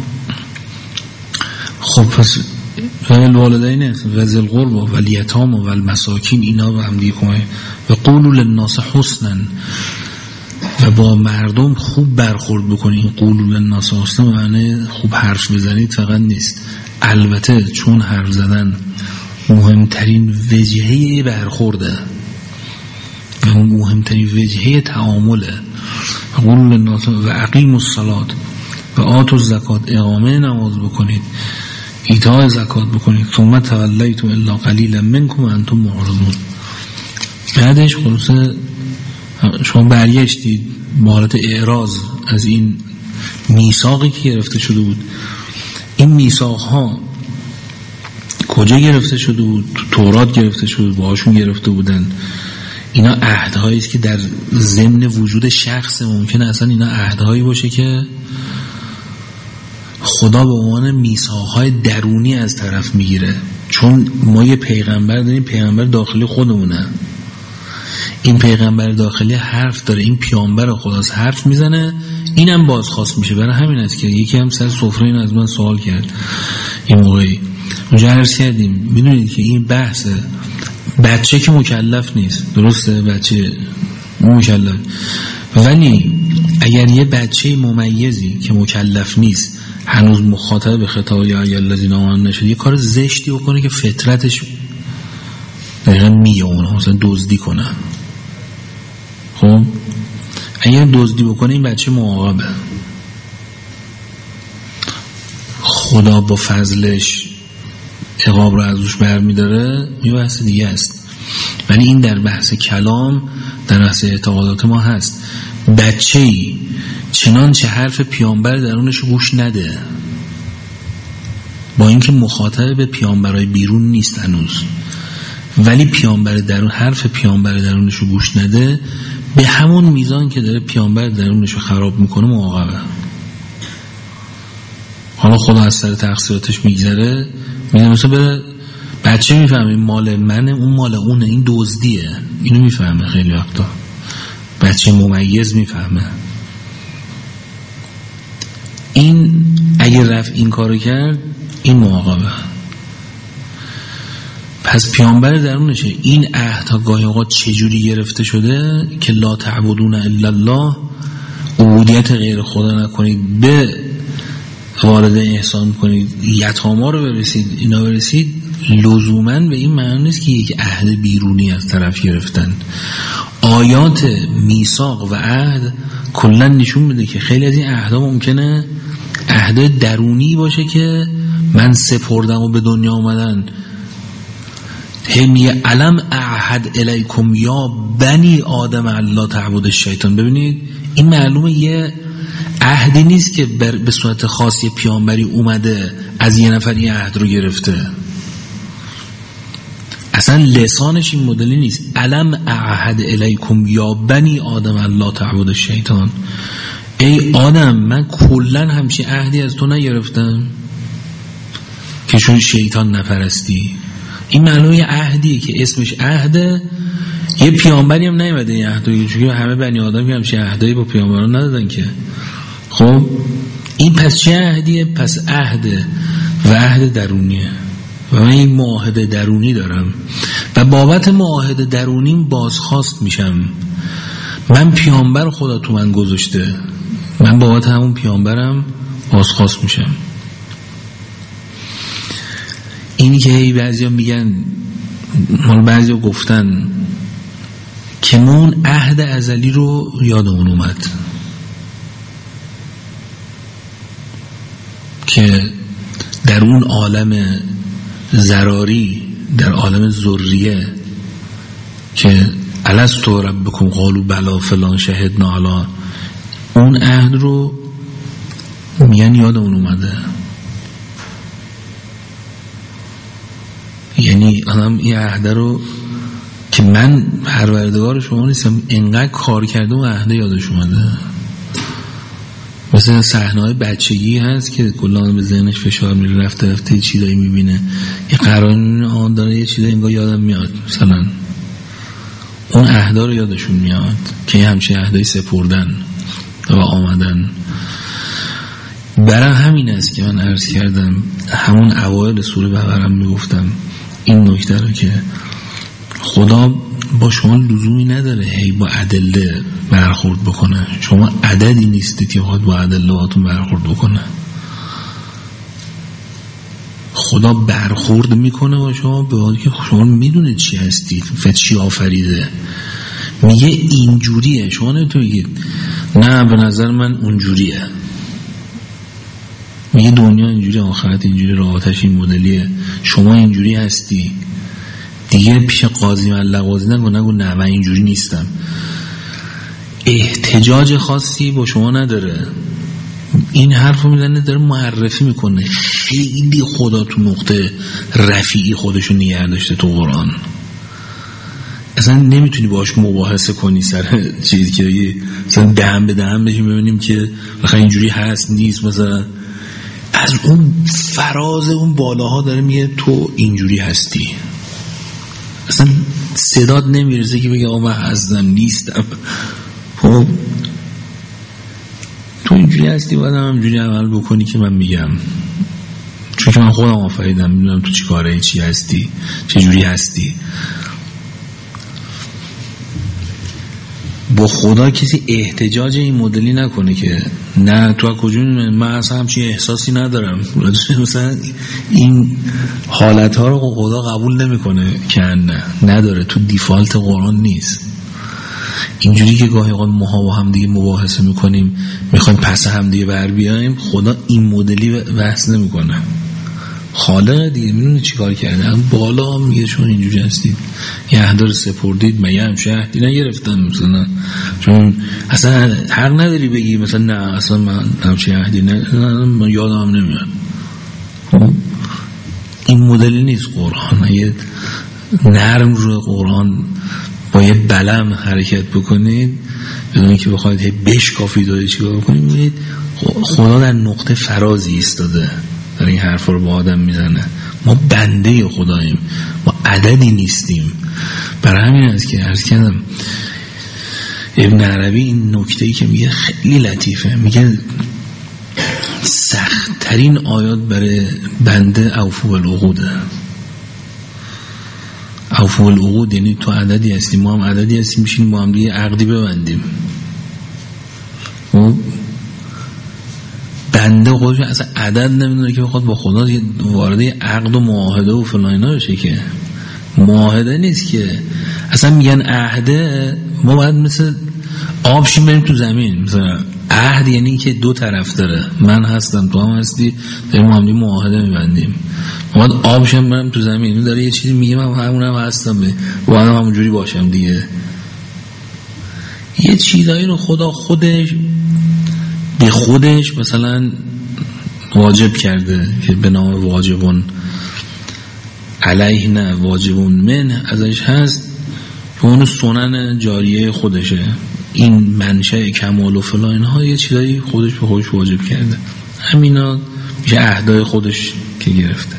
خب پس والدین و ذی القربى و الیتامی و المساکین، اینا به هم دیگه کمک. و قولوا للناس حسنا، و با مردم خوب برخورد بکنید. قولوا للناس حسنا معنی خوب حرف بزنید فقط نیست، البته چون حرف زدن مهمترین وجهه برخورده و مهمترین وجهه تعامله. و قولوا للناس و اقیموا الصلاة و آتوا الزکات، اقامه نماز بکنید. ایتاء زکات بکنید. ثم تولیتم الا قلیلا منکم انتم معرضون. بعدش خلاص شما برگشتید به حالت اعراض از این میثاقی که گرفته شده بود. این میثاق ها کجا گرفته شده بود؟ تو تورات گرفته شده بود، باهاشون گرفته بودن. اینا عهدهایی است که در ضمن وجود شخص ممکنه اصلا اینا عهدهایی باشه که خدا به عنوان میثاق‌های درونی از طرف میگیره. چون ما یه پیغمبر داریم، پیغمبر داخلی خودمونه. این پیغمبر داخلی حرف داره، این پیامبر خداست، حرف میزنه، اینم بازخواست میشه. برای همین است که یکی هم سر سفره این از من سوال کرد این موقعی اونجا عرض کردیم. میدونید که این بحث بچه که مکلف نیست، درسته؟ بچه مکلف، ولی اگر یه بچه ممیزی که مکلف نیست هنوز مخاطب به خطاب یا الذین آمنوا نشد، یه کار زشتی بکنه که فطرتش دقیقا میگه اونها مثلا دزدی کنه، خب اگر دزدی بکنه این بچه معاقبه. خدا با فضلش عقاب رو از روش برمیداره، یه بحث دیگه است. ولی این در بحث کلام، در بحث اعتقادات ما هست. بچه‌ای چنانچه حرف پیامبر درونش گوش نده، با اینکه مخاطب به پیامبرای بیرون نیست هنوز، ولی پیامبر درون، حرف پیامبر درونش رو گوش نده، به همون میزان که داره پیامبر درونش رو خراب میکنه معاقبه. حالا خدا از سر تقصیراتش میگذره، میگه مثلا بره بچه میفهمه این مال منه، اون مال اونه، این دزدیه، اینو میفهمه. خیلی وقتا بچه ممیز میفهمه. این اگه رفت این کارو کرد، این معاقبه. پس پیامبر درونشه. این عهد گاهی اوقات چجوری گرفته شده که لا تعبدون الا الله، عبودیت غیر خدا نکنید، به والد احسان کنید، یتاما رو برسید، اینا برسید، لزوماً به این معنی نیست که یک عهد بیرونی از طرف گرفتن. آیات میثاق و عهد کلاً نشون میده که خیلی از این عهدها ممکنه عهد درونی باشه که من سپردم و به دنیا اومدن. همیه علم اعهد الیکم یا بنی آدم الا تعبد الشیطان. ببینید این معلومه یه عهدی نیست که به صورت خاصی پیامبری اومده از یه نفر این عهد رو گرفته. اصلا لسانش این مدلی نیست. علم اعهد الیکم یا بنی آدم الا تعبد الشیطان. ای آدم من کلن همچین عهدی از تو نگرفتم که چون شیطان نپرستی. این معلومه یه عهدیه که اسمش عهده، یه پیامبری هم نیومده این عهدی، چون همه بنی آدم که همچین عهدایی با پیامبران ندادن که. خب این پس چه عهدیه؟ پس عهد و عهد درونیه و من این معاهده درونی دارم و بابت معاهده درونیم بازخواست میشم. من پیامبر خدا تو من گذاشته، من بابت همون پیامبرم بازخواست میشم. اینی که هی بعضیا میگن، مال بعضیا گفتن که مون عهد ازلی رو یادمون اومد که در اون عالم ضراری، در عالم ذریه که الستو ربکم قالوا بلا فلان شهدنا علی، اون عهد رو میگن یادمون اومده. یعنی آدم این عهده رو که من پروردگار شما نیستم، انقدر کار کرده و عهده یادش اومده. مثلا صحنه‌های بچگی هست که کلا به ذهنش فشار میره، رفته رفته یه چیزایی میبینه، یه قرار آن داره، یه چیزایی انگار یادم میاد، مثلا اون عهدا رو یادشون میاد که همچین عهدایی سپردن و آمدن. برای همین است که من عرض کردم همون اوایل سوره بقره میگفتم این نکته رو که خدا با شما لزومی نداره هی با ادله برخورد بکنه. شما عددی نیستید که خود با ادله هاتون برخورد بکنه. خدا برخورد میکنه با شما به حالی که شما میدونید چی هستید و چی آفریده. میگه اینجوریه، شما نمیتونید بگید نه به نظر من اونجوریه. میگه دنیا اینجوری، آخرت اینجوری، راحتش این مدلیه، شما اینجوری هستی دیگه پیش قاضی ملق بازی نکن، نگو نه من اینجوری نیستم. احتجاج خاصی با شما نداره. این حرف رو میزنه داره معرفی میکنه خیلی خدا تو نقطه رفیعی خودشو نگه داشته تو قرآن. اصلا نمیتونی باهاش مباحثه کنی سر چیزی که مثلا دهن به دهن بشیم ببینیم که بخاطر اینجوری هست نیست. مثلا از اون فراز اون بالاها داره میگه تو اینجوری هستی. اصلا صدات نمیرسه که بگه آقا من هستم نیستم. خب تو اینجوری هستی باید هم اینجوری عمل بکنی که من میگم، چون که من خودم آفریدم، میدونم تو چی کاره، چی هستی، چه جوری هستی. با خدا کسی احتجاج این مدلی نکنه که نه تو از کجا میدونی، من اصلا همچین احساسی ندارم. مثلا این حالت ها رو خدا قبول نمیکنه که نه نداره، تو دیفالت قرآن نیست. اینجوری که گاهی اوقات ماها با هم دیگه مباحثه میکنیم میخوایم پس هم دیگه بر بیایم، خدا این مدلی بحث نمیکنه. خالق دیگه میدونه چی کار کرده، هم بالا هم میگه چون اینجوری هستید یه عهد سپردید، مگه همچه عهدی نگرفتن مثلا، چون اصلا حق نداری بگی مثلا نه اصلا من همچه عهدی نه، من یادم هم نمیاد. این مدلی نیست قرآن. اگه نرم روی قرآن با یه بلم حرکت بکنید بدونید که بخواید بشکافید و چی کار بکنید، میبینید خدا در نقطه فرازی ایستاده در این حرف رو با آدم میزنه. ما بنده خداییم، ما عددی نیستیم. برای همین است که عرض کردم ابن عربی این نکته‌ای که میگه خیلی لطیفه، میگه سخت ترین آیات برای بنده اوفو بالعقوده. اوفو بالعقود یعنی تو عددی هستیم، ما هم عددی هستیم، میشینیم با هم دیگه عقدی ببندیم. و بنده خودش اصلا عدد نمیدونه که بخواد با خدا وارد عقد و معاهده و فلان اینا بشه، که معاهده نیست که اصلا میگن عهده. ما باید مثل آب شیم بریم تو زمین. مثلا عهد یعنی که دو طرف داره، من هستم تو هم هستی، داریم هم دیگه معاهده میبندیم. ما باید آب شیم بریم تو زمین. این داره یه چیزی میگه من همونم هستم، باید هم همونجوری باشم دیگه. یه چیزایی رو خدا خودش به خودش مثلا واجب کرده که به نام واجبون علیه، نه واجبون من ازش هست که اون سنن جاریه خودشه. این منشأ کمال و فلان اینها یه چیزایی خودش به خودش واجب کرده، همینا میشه عهدای خودش که گرفته.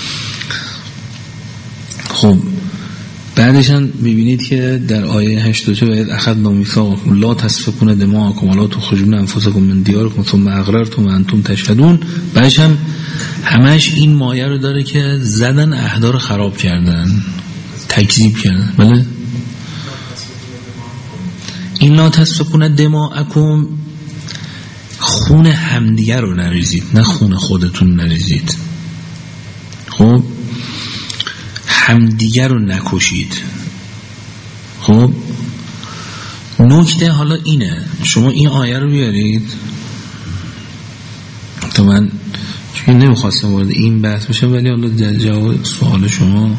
خب بعدش هم ببینید که در آیه هشتاد و سه باید اخذنا میثاقکم لا تسفکون دماءکم ولا تخرجون انفسکم من دیارکم ثم اقررتم وانتم تشهدون. بعدش هم همش این مایه رو داره که زدن عهدا رو خراب کردن، تکذیب کردن. بله این لا تسفکون دماءکم، خون همدیگه رو نریزید، نه خون خودتون نریزید. خب همدیگه رو نکشید. خب نکته حالا اینه، شما این آیه رو بیارید تو، من چون نمیخواستم وارد این بحث بشم ولی حالا جواب سوال شما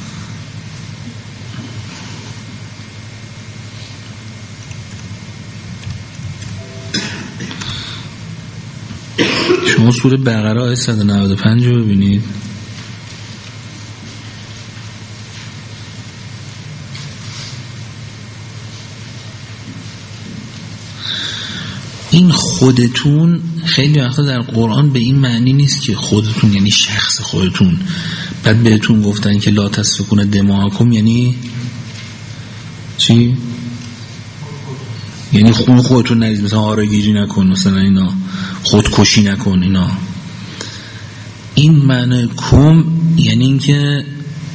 شما سوره بقره آیه صد و نود و پنج رو ببینید. این خودتون خیلی وقتا در قرآن به این معنی نیست که خودتون یعنی شخص خودتون. بعد بهتون گفتن که لا تسفکون دماءکم یعنی چی؟ یعنی خون خودتون نریز، مثلا آرگیری نکن، مثلا اینا خودکشی نکن اینا. این معنی کم یعنی این که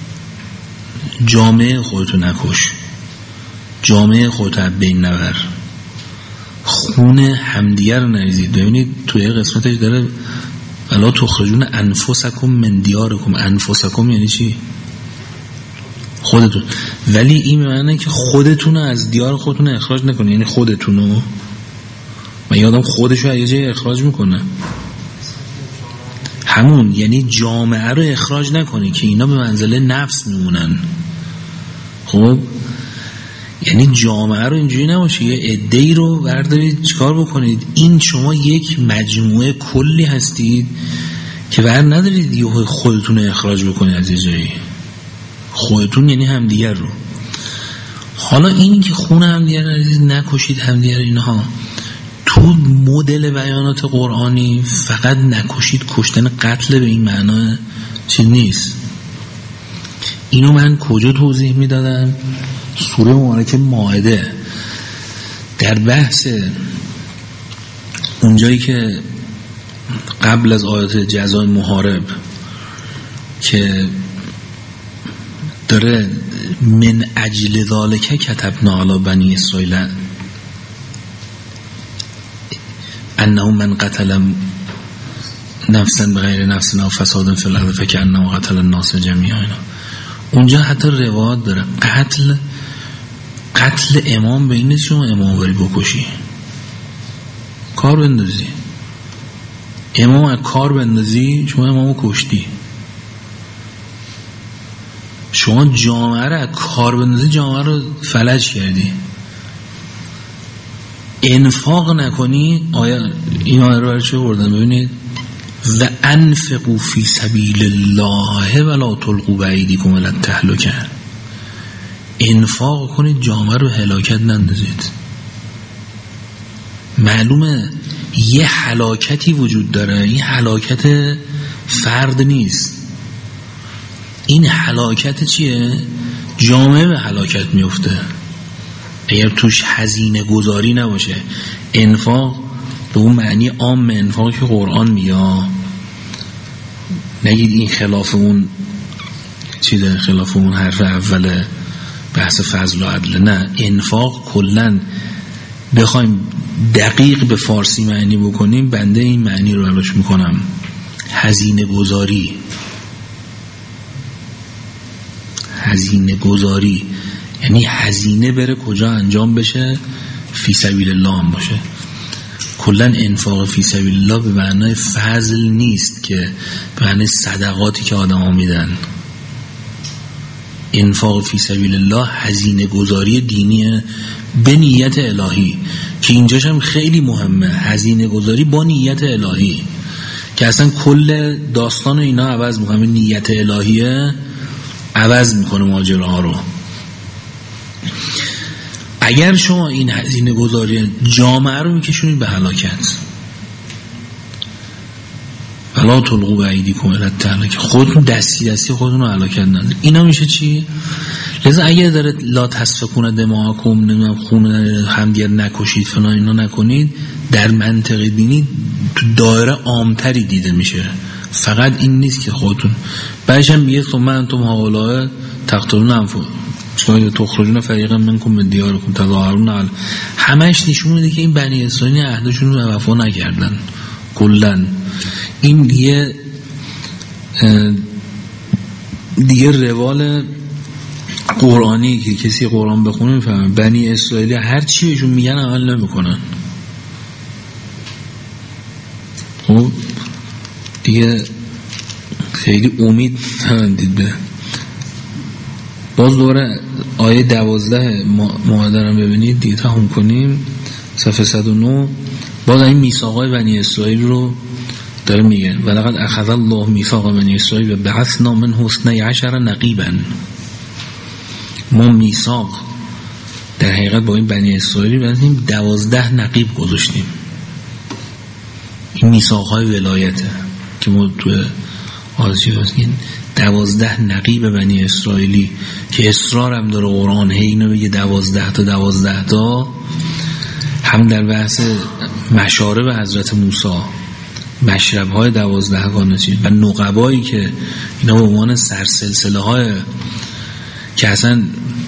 جامعه خودتون نکش، جامعه خودتون بین نبر، خون همدیگر رو نریزید. ببینید توی قسمتش داره ولا تخرجون انفسکم من دیارکم. انفسکم یعنی چی؟ خودتون. ولی این معنی که خودتون رو از دیار خودتون اخراج نکنید، یعنی خودتون رو. من یادم خودش رو یه جای اخراج میکنه. همون یعنی جامعه رو اخراج نکنی که اینا به منزله نفس میمونن. خب یعنی جامعه رو اینجوری نباشه یه عده‌ای رو بردارید چیکار بکنید. این شما یک مجموعه کلی هستید که بر ندارید یه خودتون رو اخراج بکنید از یه جایی. خودتون یعنی همدیگر رو. حالا اینی که خون همدیگر رو نکشید همدیگر اینها تو مدل بیانات قرآنی فقط نکشید کشتن قتل به این معنی چیز نیست. اینو من کجا توضیح میدادم؟ سوره مبارکه مائده در بحث اونجایی که قبل از آیات جزای محارب که داره من اجل ذالک کتبنا علی بنی اسرائیل انه من قتل نفسا بغیر نفس او فساد فی الارض فکأنه قتل الناس جمیعا. اونجا حتی روایت داره قتل قتل امام به این نیست شما امام بری بکشی، کار بندازی امام از کار بندازی، شما امامو کشتی. شما جامعه رو از کار بندازی، جامعه رو فلج کردی. انفاق نکنی. آیا این آیه رو برای چه بردن؟ ببینید و انفقوا فی سبیل الله ولا تلقوا بایدیکم الی التهلکه. انفاق کنید جامعه رو هلاکت نندازید. معلومه یه هلاکتی وجود داره، این هلاکت فرد نیست. این هلاکت چیه؟ جامعه به هلاکت میفته اگر توش هزینه گذاری نباشه. انفاق به اون معنی عام انفاق که قرآن میگه، نگید این خلاف اون چیه، خلاف اون حرف اول بحث فضل و عدل. نه، انفاق کلن بخوایم دقیق به فارسی معنی بکنیم، بنده این معنی رو براش میکنم، هزینه گذاری. هزینه گذاری یعنی هزینه بره کجا انجام بشه؟ فی سبیل الله هم باشه. کلن انفاق فی سبیل الله به معنای فضل نیست که به معنای صدقاتی که آدم ها میدن. انفاق فی سبیل الله هزینه گذاری دینیه به نیت الهی، که اینجاش هم خیلی مهمه، هزینه گذاری با نیت الهی که اصلا کل داستان اینا عوض میکنه. نیت الهیه عوض میکنه ماجراها رو. اگر شما این هزینه گذاری جامعه رو میکشونید به هلاکت، ولا تلقوا بایدیکم الی التهلکه، خودتون دستی دستی خودتون رو هلاکت ندید. اینا میشه چی؟ لذا اگر داره لا تسفکون دماءکم، نمیدونم خون همدیگر نکشید فلان اینا نکنید، در منطقه بینی تو دایره عامتری دیده میشه. فقط این نیست که خودتون بعدش هم میگه ثم انتم هؤلاء تقتلون انفسکم شاید تخرجون فریقا منکم من دیارکم تظاهرون علی، همش نشون میده که این بنی اسرائیل عهدشون رو وفا نکردن. کلا این دیگه دیگه روال قرآنی که کسی قرآن بخونه میفهمه. بنی اسرائیل هر چی بهشون میگن عمل نمیکنن. خب دیگه خیلی امید ندید به. باز دوره آیه دوازده مادرم ببینید دیگه، تموم کنیم صفحه صد و نه. باز این میثاقای بنی اسرائیل رو داره میگه ولقد اخذ الله میثاق بنی اسرائیل و بعثنا منه اثنی عشر نقیبا. ما میثاق در حقیقت با این بنی اسرائیل بزنیم دوازده نقیب گذاشتیم. این میثاقهای ولایته که ما تو آزی بزنیم دوازده نقیب بنی اسرائیلی که اصرار هم داره قرآن هی اینو بگه دوازده تا دوازده تا، هم در بحث مشارب حضرت موسی، مشرب های دوازده گانه چیز و نقبایی که اینا به عنوان سرسلسله های که اصلا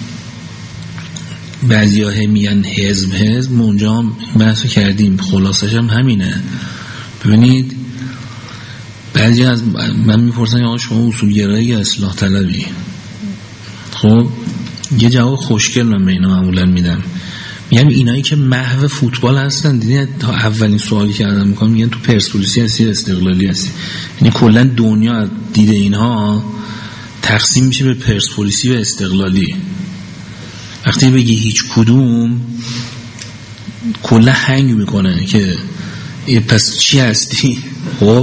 بعضی ها میگن حزب حزب، ما اونجا هم بحث کردیم، خلاصش هم همینه. ببینید بعضی از من میپرسن آقا شما اصولگرایی یا اصلاح طلبی؟ خب یه جواب خوشگل من به اینا معمولا میدم، میگم اینایی که محو فوتبال هستن، دیدین تا اولین سوالی که آدم میکنم میگن تو پرسپولیسی هستی استقلالی هستی، یعنی کلا دنیا دیده اینها تقسیم میشه به پرسپولیسی و استقلالی. وقتی بگی هیچ کدوم کلا هنگ میکنه که پس چی هستی؟ خب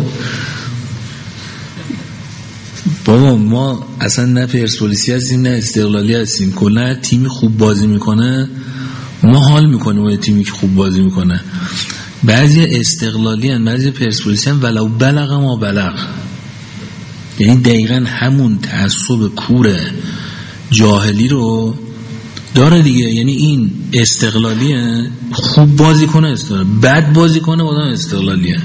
بابا ما اصلا نه پرسپولیسی هستیم نه استقلالی هستیم، کلا تیمی خوب بازی میکنه ما حال میکنیم با تیمی که خوب بازی میکنه. بعضی استقلالی هن، بعضی پرسپولیسی هن، ولو بلغ ما بلغ، یعنی دقیقا همون تعصب کور جاهلی رو داره دیگه. یعنی این استقلالیه خوب بازی کنه استقلالی، بد بازی کنه آدم استقلالیه.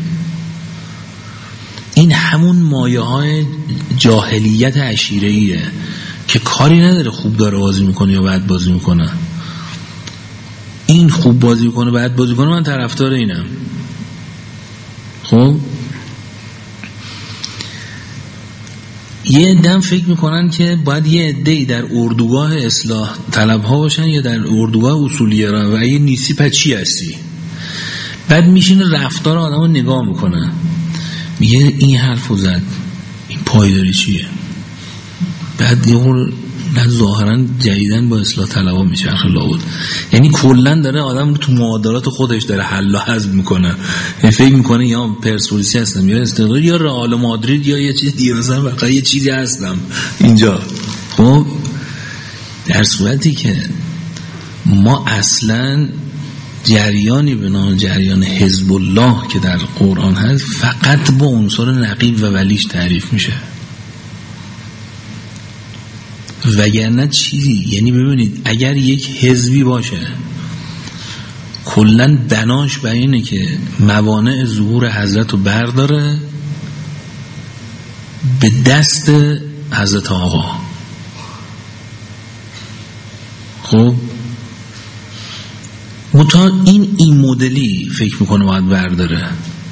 این همون مایه های جاهلیت عشیره‌ایه که کاری نداره خوب داره بازی میکنه یا بد بازی میکنه. این خوب بازی میکنه بد بازی کنه من طرفدار اینم. خب یه عده‌ام فکر میکنن که باید یه عده‌ای در اردوگاه اصلاح طلب ها باشن یا در اردوگاه اصولی‌گرا و اگه نیستی پس چی هستی؟ بعد میشینه رفتار آدمو نگاه میکنه میگه این حرفو زد این پایداری چیه؟ بعد یه خور نه ظاهرا جدیدن با اصلاح طلبا میشه اخلا بود، یعنی کلا داره آدم رو تو معادلات خودش داره حل و حذف میکنه. فکر میکنه یا پرسپولیسی هستم یا استقلال یا رئال مادرید یا یه چیز دیگه، مثلا واقعا یه چیزی هستم اینجا. خب در صورتی که ما اصلا جریانی به نام جریان حزب الله که در قرآن هست فقط با عنصر نقیب و ولیش تعریف میشه، وگرنه چیزی. یعنی ببینید اگر یک حزبی باشه کلن بناش بر اینه که موانع ظهور حضرت رو برداره به دست حضرت آقا، خب متا این این مدلی فکر میکنه باید برداره.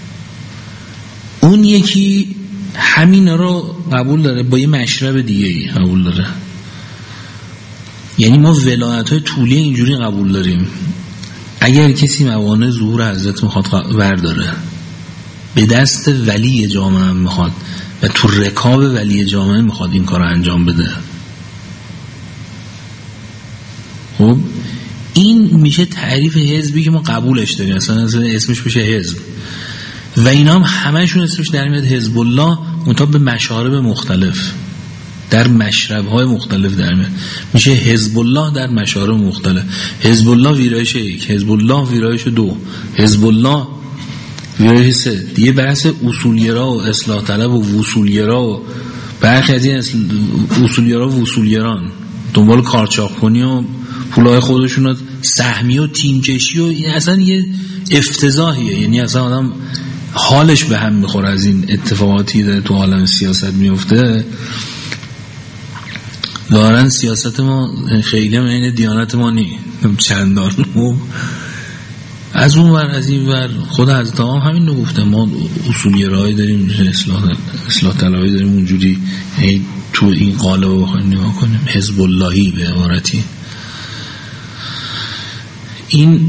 اون یکی همین رو قبول داره با یه مشرب دیگه قبول داره. یعنی ما ولایت های طولی اینجوری قبول داریم اگر کسی موانع ظهور حضرت میخواد برداره به دست ولی جامعه هم میخواد و تو رکاب ولی جامعه میخواد این کار رو انجام بده. خب این میشه تعریف حزبی که ما قبولش داریم، اصلا اسمش میشه حزب و اینا هم همهشون اسمش در میاد حزب الله، منتها به مشارب مختلف در مشرب‌های مختلف در میاد میشه حزب الله در مشارب مختلف. حزب الله ویرایش یک، حزب الله ویرایش دو، حزب الله ویرایش سه. دیگه بحث اصولگرا و اصلاح طلب و وصولگرا و برخی از این اصولگرا و وصولگران دنبال کارچاق کنی و پولای خودشون رو سهمی و تیم کشی و این اصلا یه افتضاحیه. یعنی اصلا آدم حالش به هم میخوره از این اتفاقاتی داره تو عالم سیاست میفته. دارن سیاست ما خیلی هم این دیانت ما نی چندان. از اون ور از این ور خود حضرت آقا همین رو گفته، ما اصولگرایی داریم اصلاح اصلاح طلبی داریم اونجوری، یعنی تو این قالب رو بخوایم نگاه کنیم حزب اللهی به عبارتی. این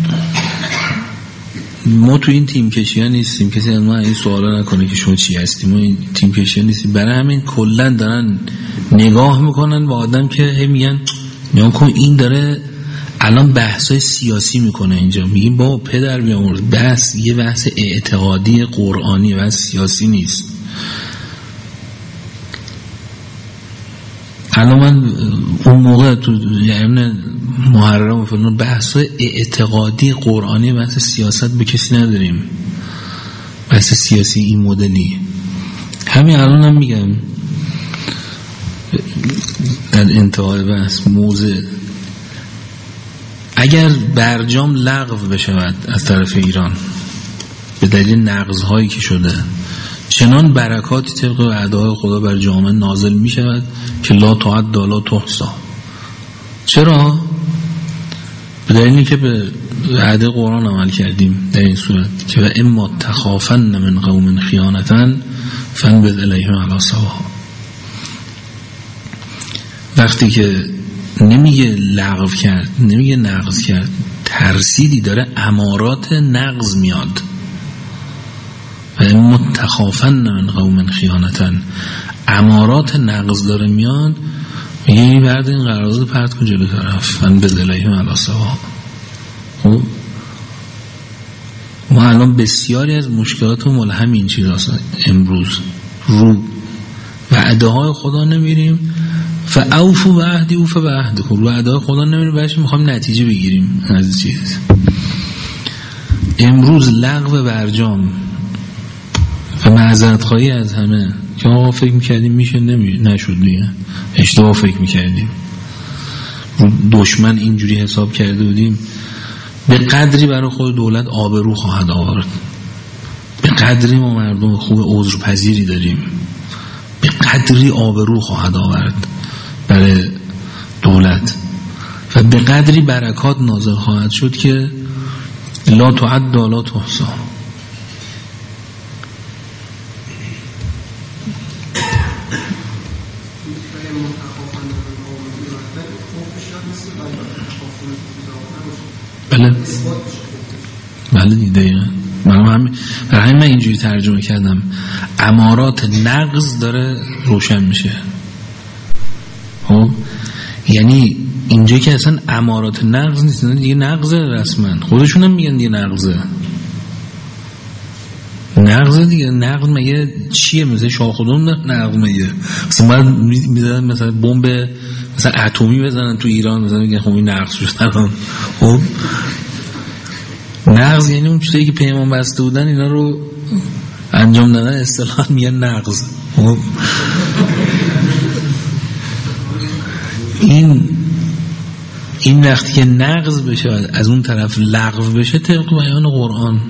ما تو این تیم کشی ها نیستیم، کسی از ما این سوالا نکنه که شما چی هستیم، ما این تیم کشی ها نیستیم. برای همین کلن دارن نگاه میکنن با آدم که میگن نگاه کن این داره الان بحثای سیاسی میکنه اینجا. میگیم با پدر بیامرز بحث یه بحث اعتقادی قرآنی و سیاسی نیست. الان من اون موقع تو یعنی محرم و فلان بحثای اعتقادی قرآنی بحث سیاست به کسی نداریم، بحث سیاسی این مدلی. همین الان هم میگم در انتهای بحث موضع اگر برجام لغو بشود از طرف ایران به دلیل نقض‌هایی که شده، چنان برکاتی طبق وعده‌های خدا بر جامعه نازل می شود که لا تعد ولا تحصی. چرا؟ به دلیلی که به وعده قرآن عمل کردیم در این صورت که و اما تخافن من قوم خیانتا فانبذ الیهم علی سواء. وقتی که نمیگه لغو کرد، نمیگه نقض کرد، ترسیدی داره امارات نقض میاد و متخافن من قوم خیانتا، امارات نقض داره میاد، میگه برد این قرارداد پرت کن جلو طرف من به دلیهم علی سوا. خب ما الان بسیاری از مشکلات ملهم این چیز هست. امروز رو وعده های خدا نمیریم، فاوفوا بعهدی اوف بعهدکم، رو وعده های خدا نمیریم بهش میخوایم نتیجه بگیریم از چیز. امروز لغو برجام و معذرت خواهی از همه که آقا فکر میکردیم میشه نمی... نشد دیگه، اشتباه فکر میکردیم، دشمن اینجوری حساب کرده بودیم، به قدری برای خود دولت آبرو خواهد آورد، به قدری ما مردم خوب عذرپذیری داریم، به قدری آبرو خواهد آورد برای دولت و به قدری برکات نازل خواهد شد که لا تعد و لا تحصی. بله بله دیگه من برای همین اینجوری ترجمه کردم، امارات نقض داره روشن میشه. خب یعنی اینجا که اصلا امارات نقض نیست دیگه، نقضه رسما، خودشون هم میگن دیگه نقضه، نقضه دیگه. نقض مگه چیه؟ مثلا شاه خودمون نقض مگه مثلا باید میدادن مثلا بمب مثلا اتمی بزنن تو ایران مثلا میگن خب این نقض شد. خب نقض یعنی اون چیزایی که پیمان بسته بودن اینا رو انجام دادن، اصطلاحاً میگن نقض. خب این این وقتی که نقض بشه از اون طرف لغو بشه طبق بیان قرآن،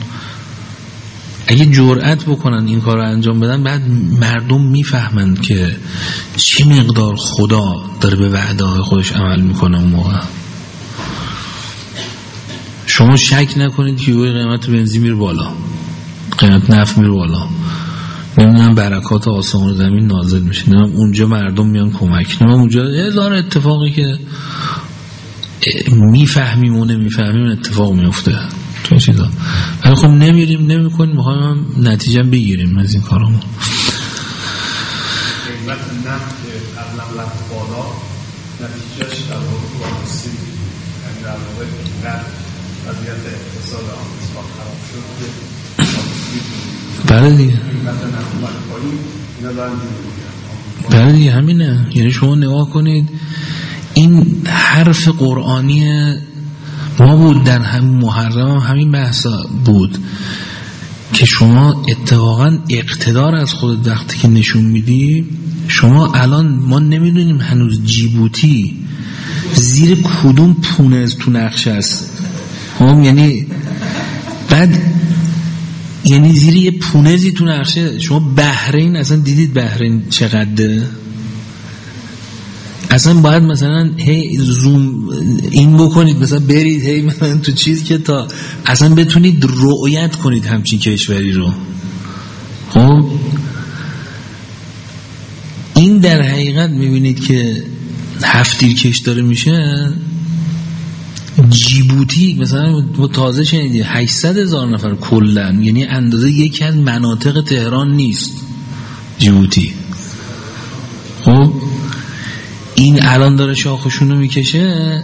اگه جرأت بکنن این کار رو انجام بدن بعد مردم میفهمن که چه مقدار خدا داره به وعده های خودش عمل میکنه. اون موقع شما شک نکنید که قیمت بنزین میره بالا، قیمت نفت میره بالا، نمیدونم برکات آسمان و زمین نازل میشه، نمیدونم اونجا مردم میان کمک، نمیدونم اونجا هزار اتفاقی که میفهمیم و نمیفهمیم اتفاق میفته تو این چیزا، ولی خب نمیریم نمیکنیم، میخوایم هم نتیجه بگیریم از این کارامون. قیمت نفت قبلا رفت بالا، نتیجهش در واقع واسه یعنی در واقع اینقدر وضعیت اقتصاد آمریکا خراب شد که بله دیگه قیمت نفت پایین اینا دارن دیگه. بله دیگه همینه. یعنی شما نگاه کنید این حرف قرآنی ما بود در همین محرم، همین بحثا بود که شما اتفاقا اقتدار از خود وقتی که نشون میدی، شما الان ما نمیدونیم هنوز جیبوتی زیر کدوم پونز تو نقشه است. هم یعنی بعد یعنی زیر یه پونزی تو نقشه. شما بحرین اصلا دیدید بحرین چقدره؟ اصلا باید مثلا هی زوم این بکنید مثلا برید هی مثلا تو چیز که تا اصلا بتونید رؤیت کنید همچین کشوری رو. خب این در حقیقت میبینید که هفتیر کش داره میشه. جیبوتی مثلا تازه شنیدید هشتصد هزار نفر کلن، یعنی اندازه یکی از مناطق تهران نیست جیبوتی. خب این الان داره شاخشونو میکشه.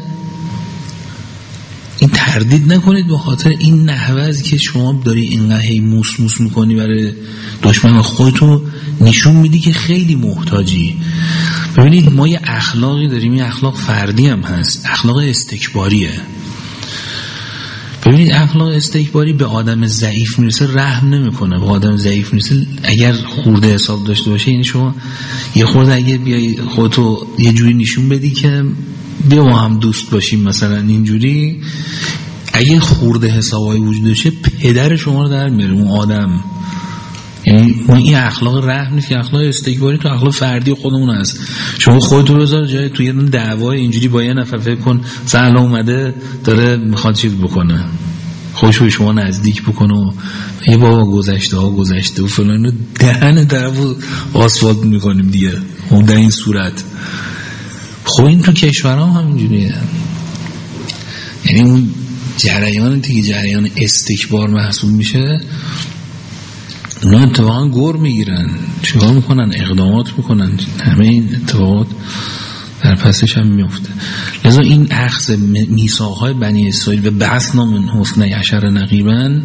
این تردید نکنید به خاطر این نحوه که شما داری اینقدر هی موس موس میکنی برای دشمن خودتو نشون میدی که خیلی محتاجی. ببینید ما یه اخلاقی داریم، یه اخلاق فردی هم هست، اخلاق استکباریه. ببینید اخلاق استکباری به آدم ضعیف میرسه رحم نمیکنه، به آدم ضعیف میرسه اگر خورده حساب داشته باشه. یعنی شما یه خورده اگه بیای خودتو یه جوری نشون بدی که بیا ما هم دوست باشیم مثلا اینجوری، اگه خورده حسابای وجود داشته پدر شما رو در میاره اون آدم. یعنی این اخلاق رحم نیست که اخلاق استکباری تو اخلاق فردی خودمون هست. شما خودتو بذار جای توی یه دعوای اینجوری با یه نفر فکر کن سهل اومده داره میخواد چیز بکنه، خوش به شما نزدیک بکنه و یه بابا گذشته ها گذشته و فلان رو دهن طرفو آسفالت میکنیم دیگه اون در این صورت. خب این تو کشورها هم همینجوریه. یعنی اون جریان دیگه جریان استکبار محسوب میشه، اونا اتفاقا گور میگیرن، چیکار میکنن؟ اقدامات میکنن، همه این اتفاقات در پسش هم میفته. لذا این اخذ میثاقهای بنی اسرائیل و بعثنا من حسنی عشر نقیبا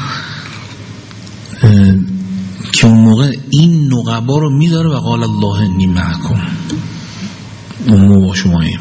که اون موقع این نقبا رو میذاره و قال الله انی معکم، اون با شماییم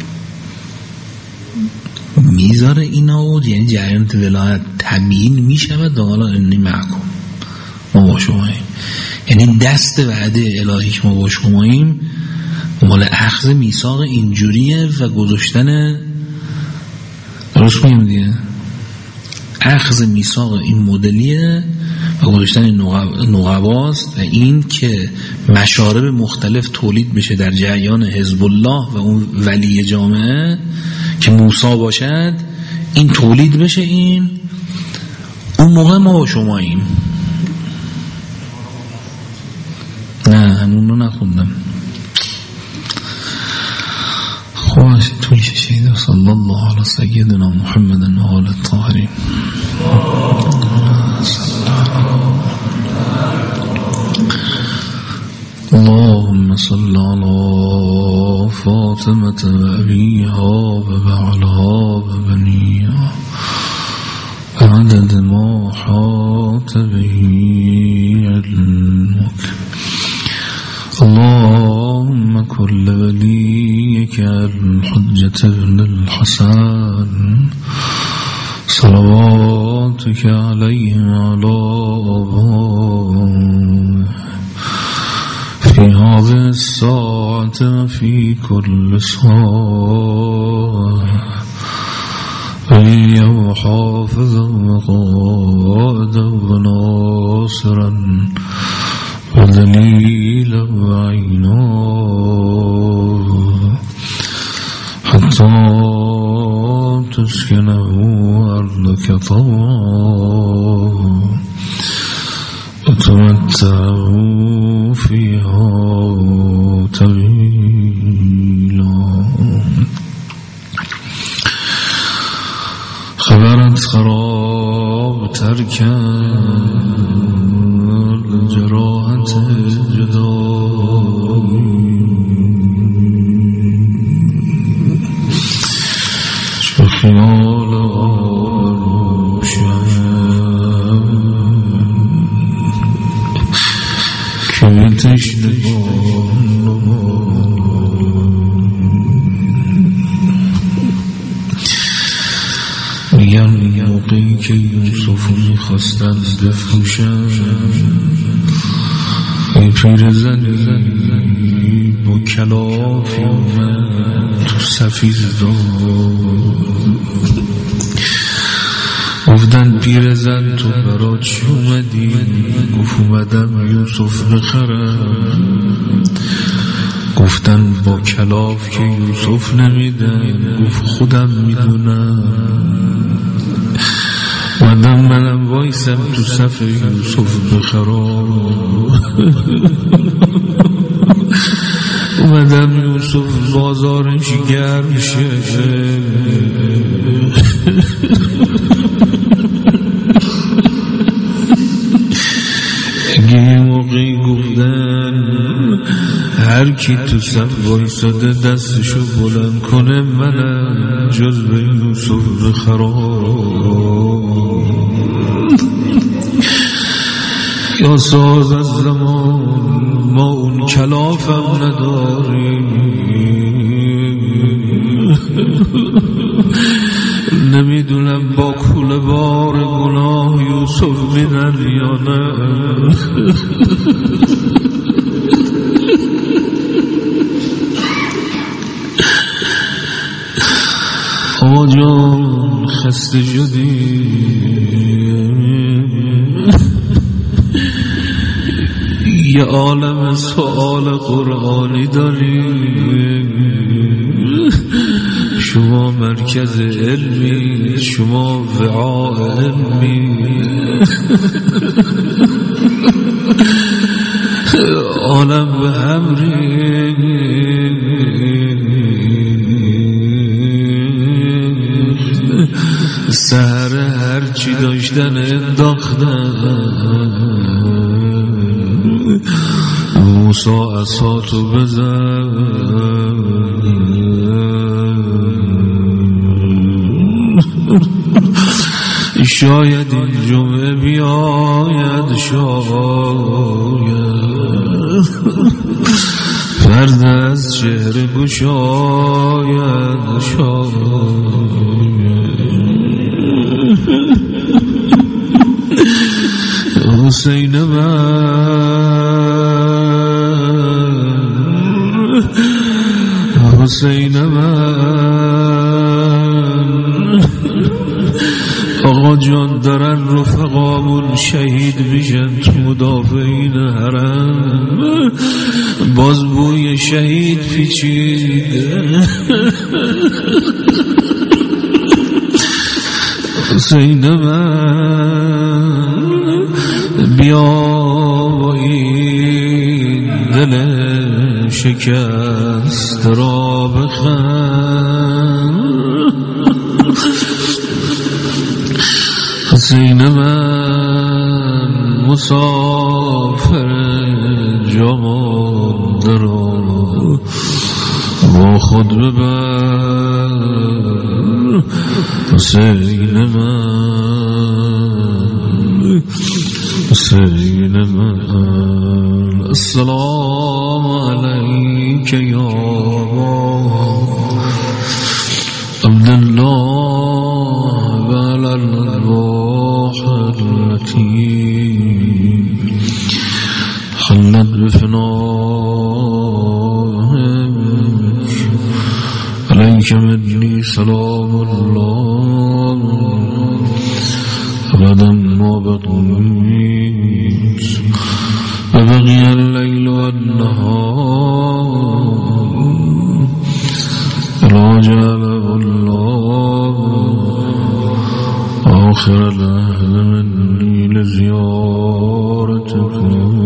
میذاره اینا بود، یعنی جریان ولایت تبیین میشود و قال انی معکم، ما با شماییم، یعنی دست وعده الهی که ما با شماییم مال اخذ میثاق اینجوریه و گذاشتن، درست میگم دیگه، اخذ میثاق این مدلیه و گذاشتن نقباست و این که مشارب مختلف تولید بشه در جریان حزب الله و اون ولی جامعه که موسی باشد، این تولید بشه، این اون موقع ما با شماییم. نه همون رو نخوندم. خواهش طول شهید صلی الله علی سیدنا محمد و آل الطاهرین. اللهم صل على فاطمة وأبيها وبعلها وبنيها عدد ما حاط به علمك. اللهم كل وليك الحجة بن الحسن صلواتك عليه وعلى آبائه في هذه الساعة وفي كل ساعة وليا وحافظا وقائدا وناصرا ودليلا وعينا حتى تسكنه أرضك طوعا وتمتعه فيها طويلا. خبرت خراب ترکن جراحت جدایی چو خیال آروشن که به تشنگان میگن موقعی که یوسف میخواستن بفروشن، ای پیر زنی با کلافی اومد تو سفید داد، گفتن پیر زن تو برات چی اومدی؟ گفت اومدم یوسف بخرم. گفتن با کلاف که یوسف نمیدن، گفت خودم میدونم، اومدم منم وایسم تو صف یوسف بخرام. اومدم یوسف بازارش گرم شه، اگه موقعی گفتن هر کی تو صف وایساده دستشو بلند کنه منم جز به یوسف بخرام. یا ساز از زمان ما اون کلافم نداریم، نمیدونم با کوله بار گناه یوسف میدن یا نه. آقا جان خسته شدی، یه عالم سوال قرآنی داری، شما مرکز علمی، شما وعاء علمی، عالم به هم ریخت، سهر هرچی داشتن انداختن موسی عصاتو بزن شاید این جمعه بیاید شاید فرد از چهره گشاید شاید حسین من حسین من آقا جان دارن رفقامون شهید میشن تو مدافعین حرم باز بوی شهید پیچیده حسین من بیا با این دل شکست را بخند حسین من مسافر جامانده را با خود ببر حسین من حسین من السلام علیک یا عبدالله و علی الارواح التي حلت بفنائك عليك مني سلام الله أبدا ما بقيت وبقي الليل والنهار لا جعله الله آخر العهد مني لزيارتكم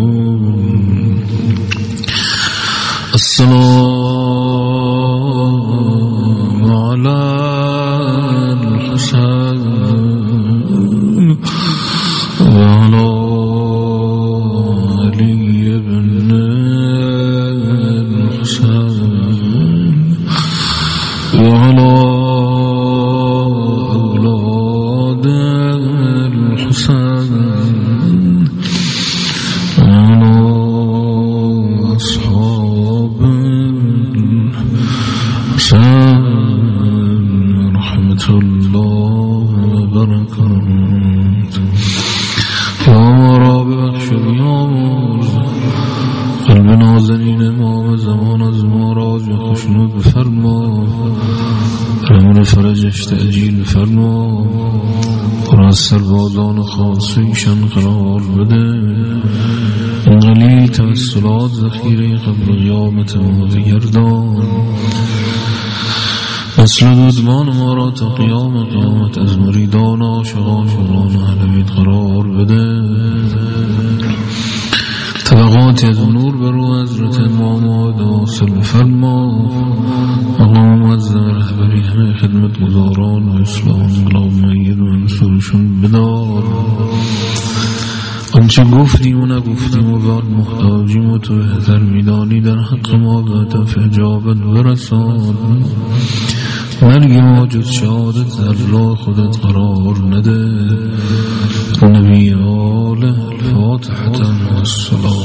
السلام على الحسين وعلى علي بن الحسين وعلى أولاد الحسين وعلى أصحاب الحسين رحمة الله وبركاته يا رب بخشد يا مرزا قلب نازنین امام زمان از ما راج خوشنود بفرما امر فرجش تعجیل فرما پر از سربازان خاصیشان قرار بده این قلیل توسلات ذخیره قبل قیامت ما بگردان اصل دودمان ما را تا قیام قیامت از مریدان عاشقان شوران اهل بیت قرار بده طبقاتی از نور برو حضرت امام واصل بفرما آقا معظم رهبری همه خدمت گزاران و اسلام انقلاب مید و منصورشون بدار آنچه گفتیم و نگفتیم و بعد محتاجیم و تو بهتر میدانی در حق ما به عطف اجابت برسان مرگ ما جز شهادت در راه خودت قرار نده نبی آله الفاتحة والسلام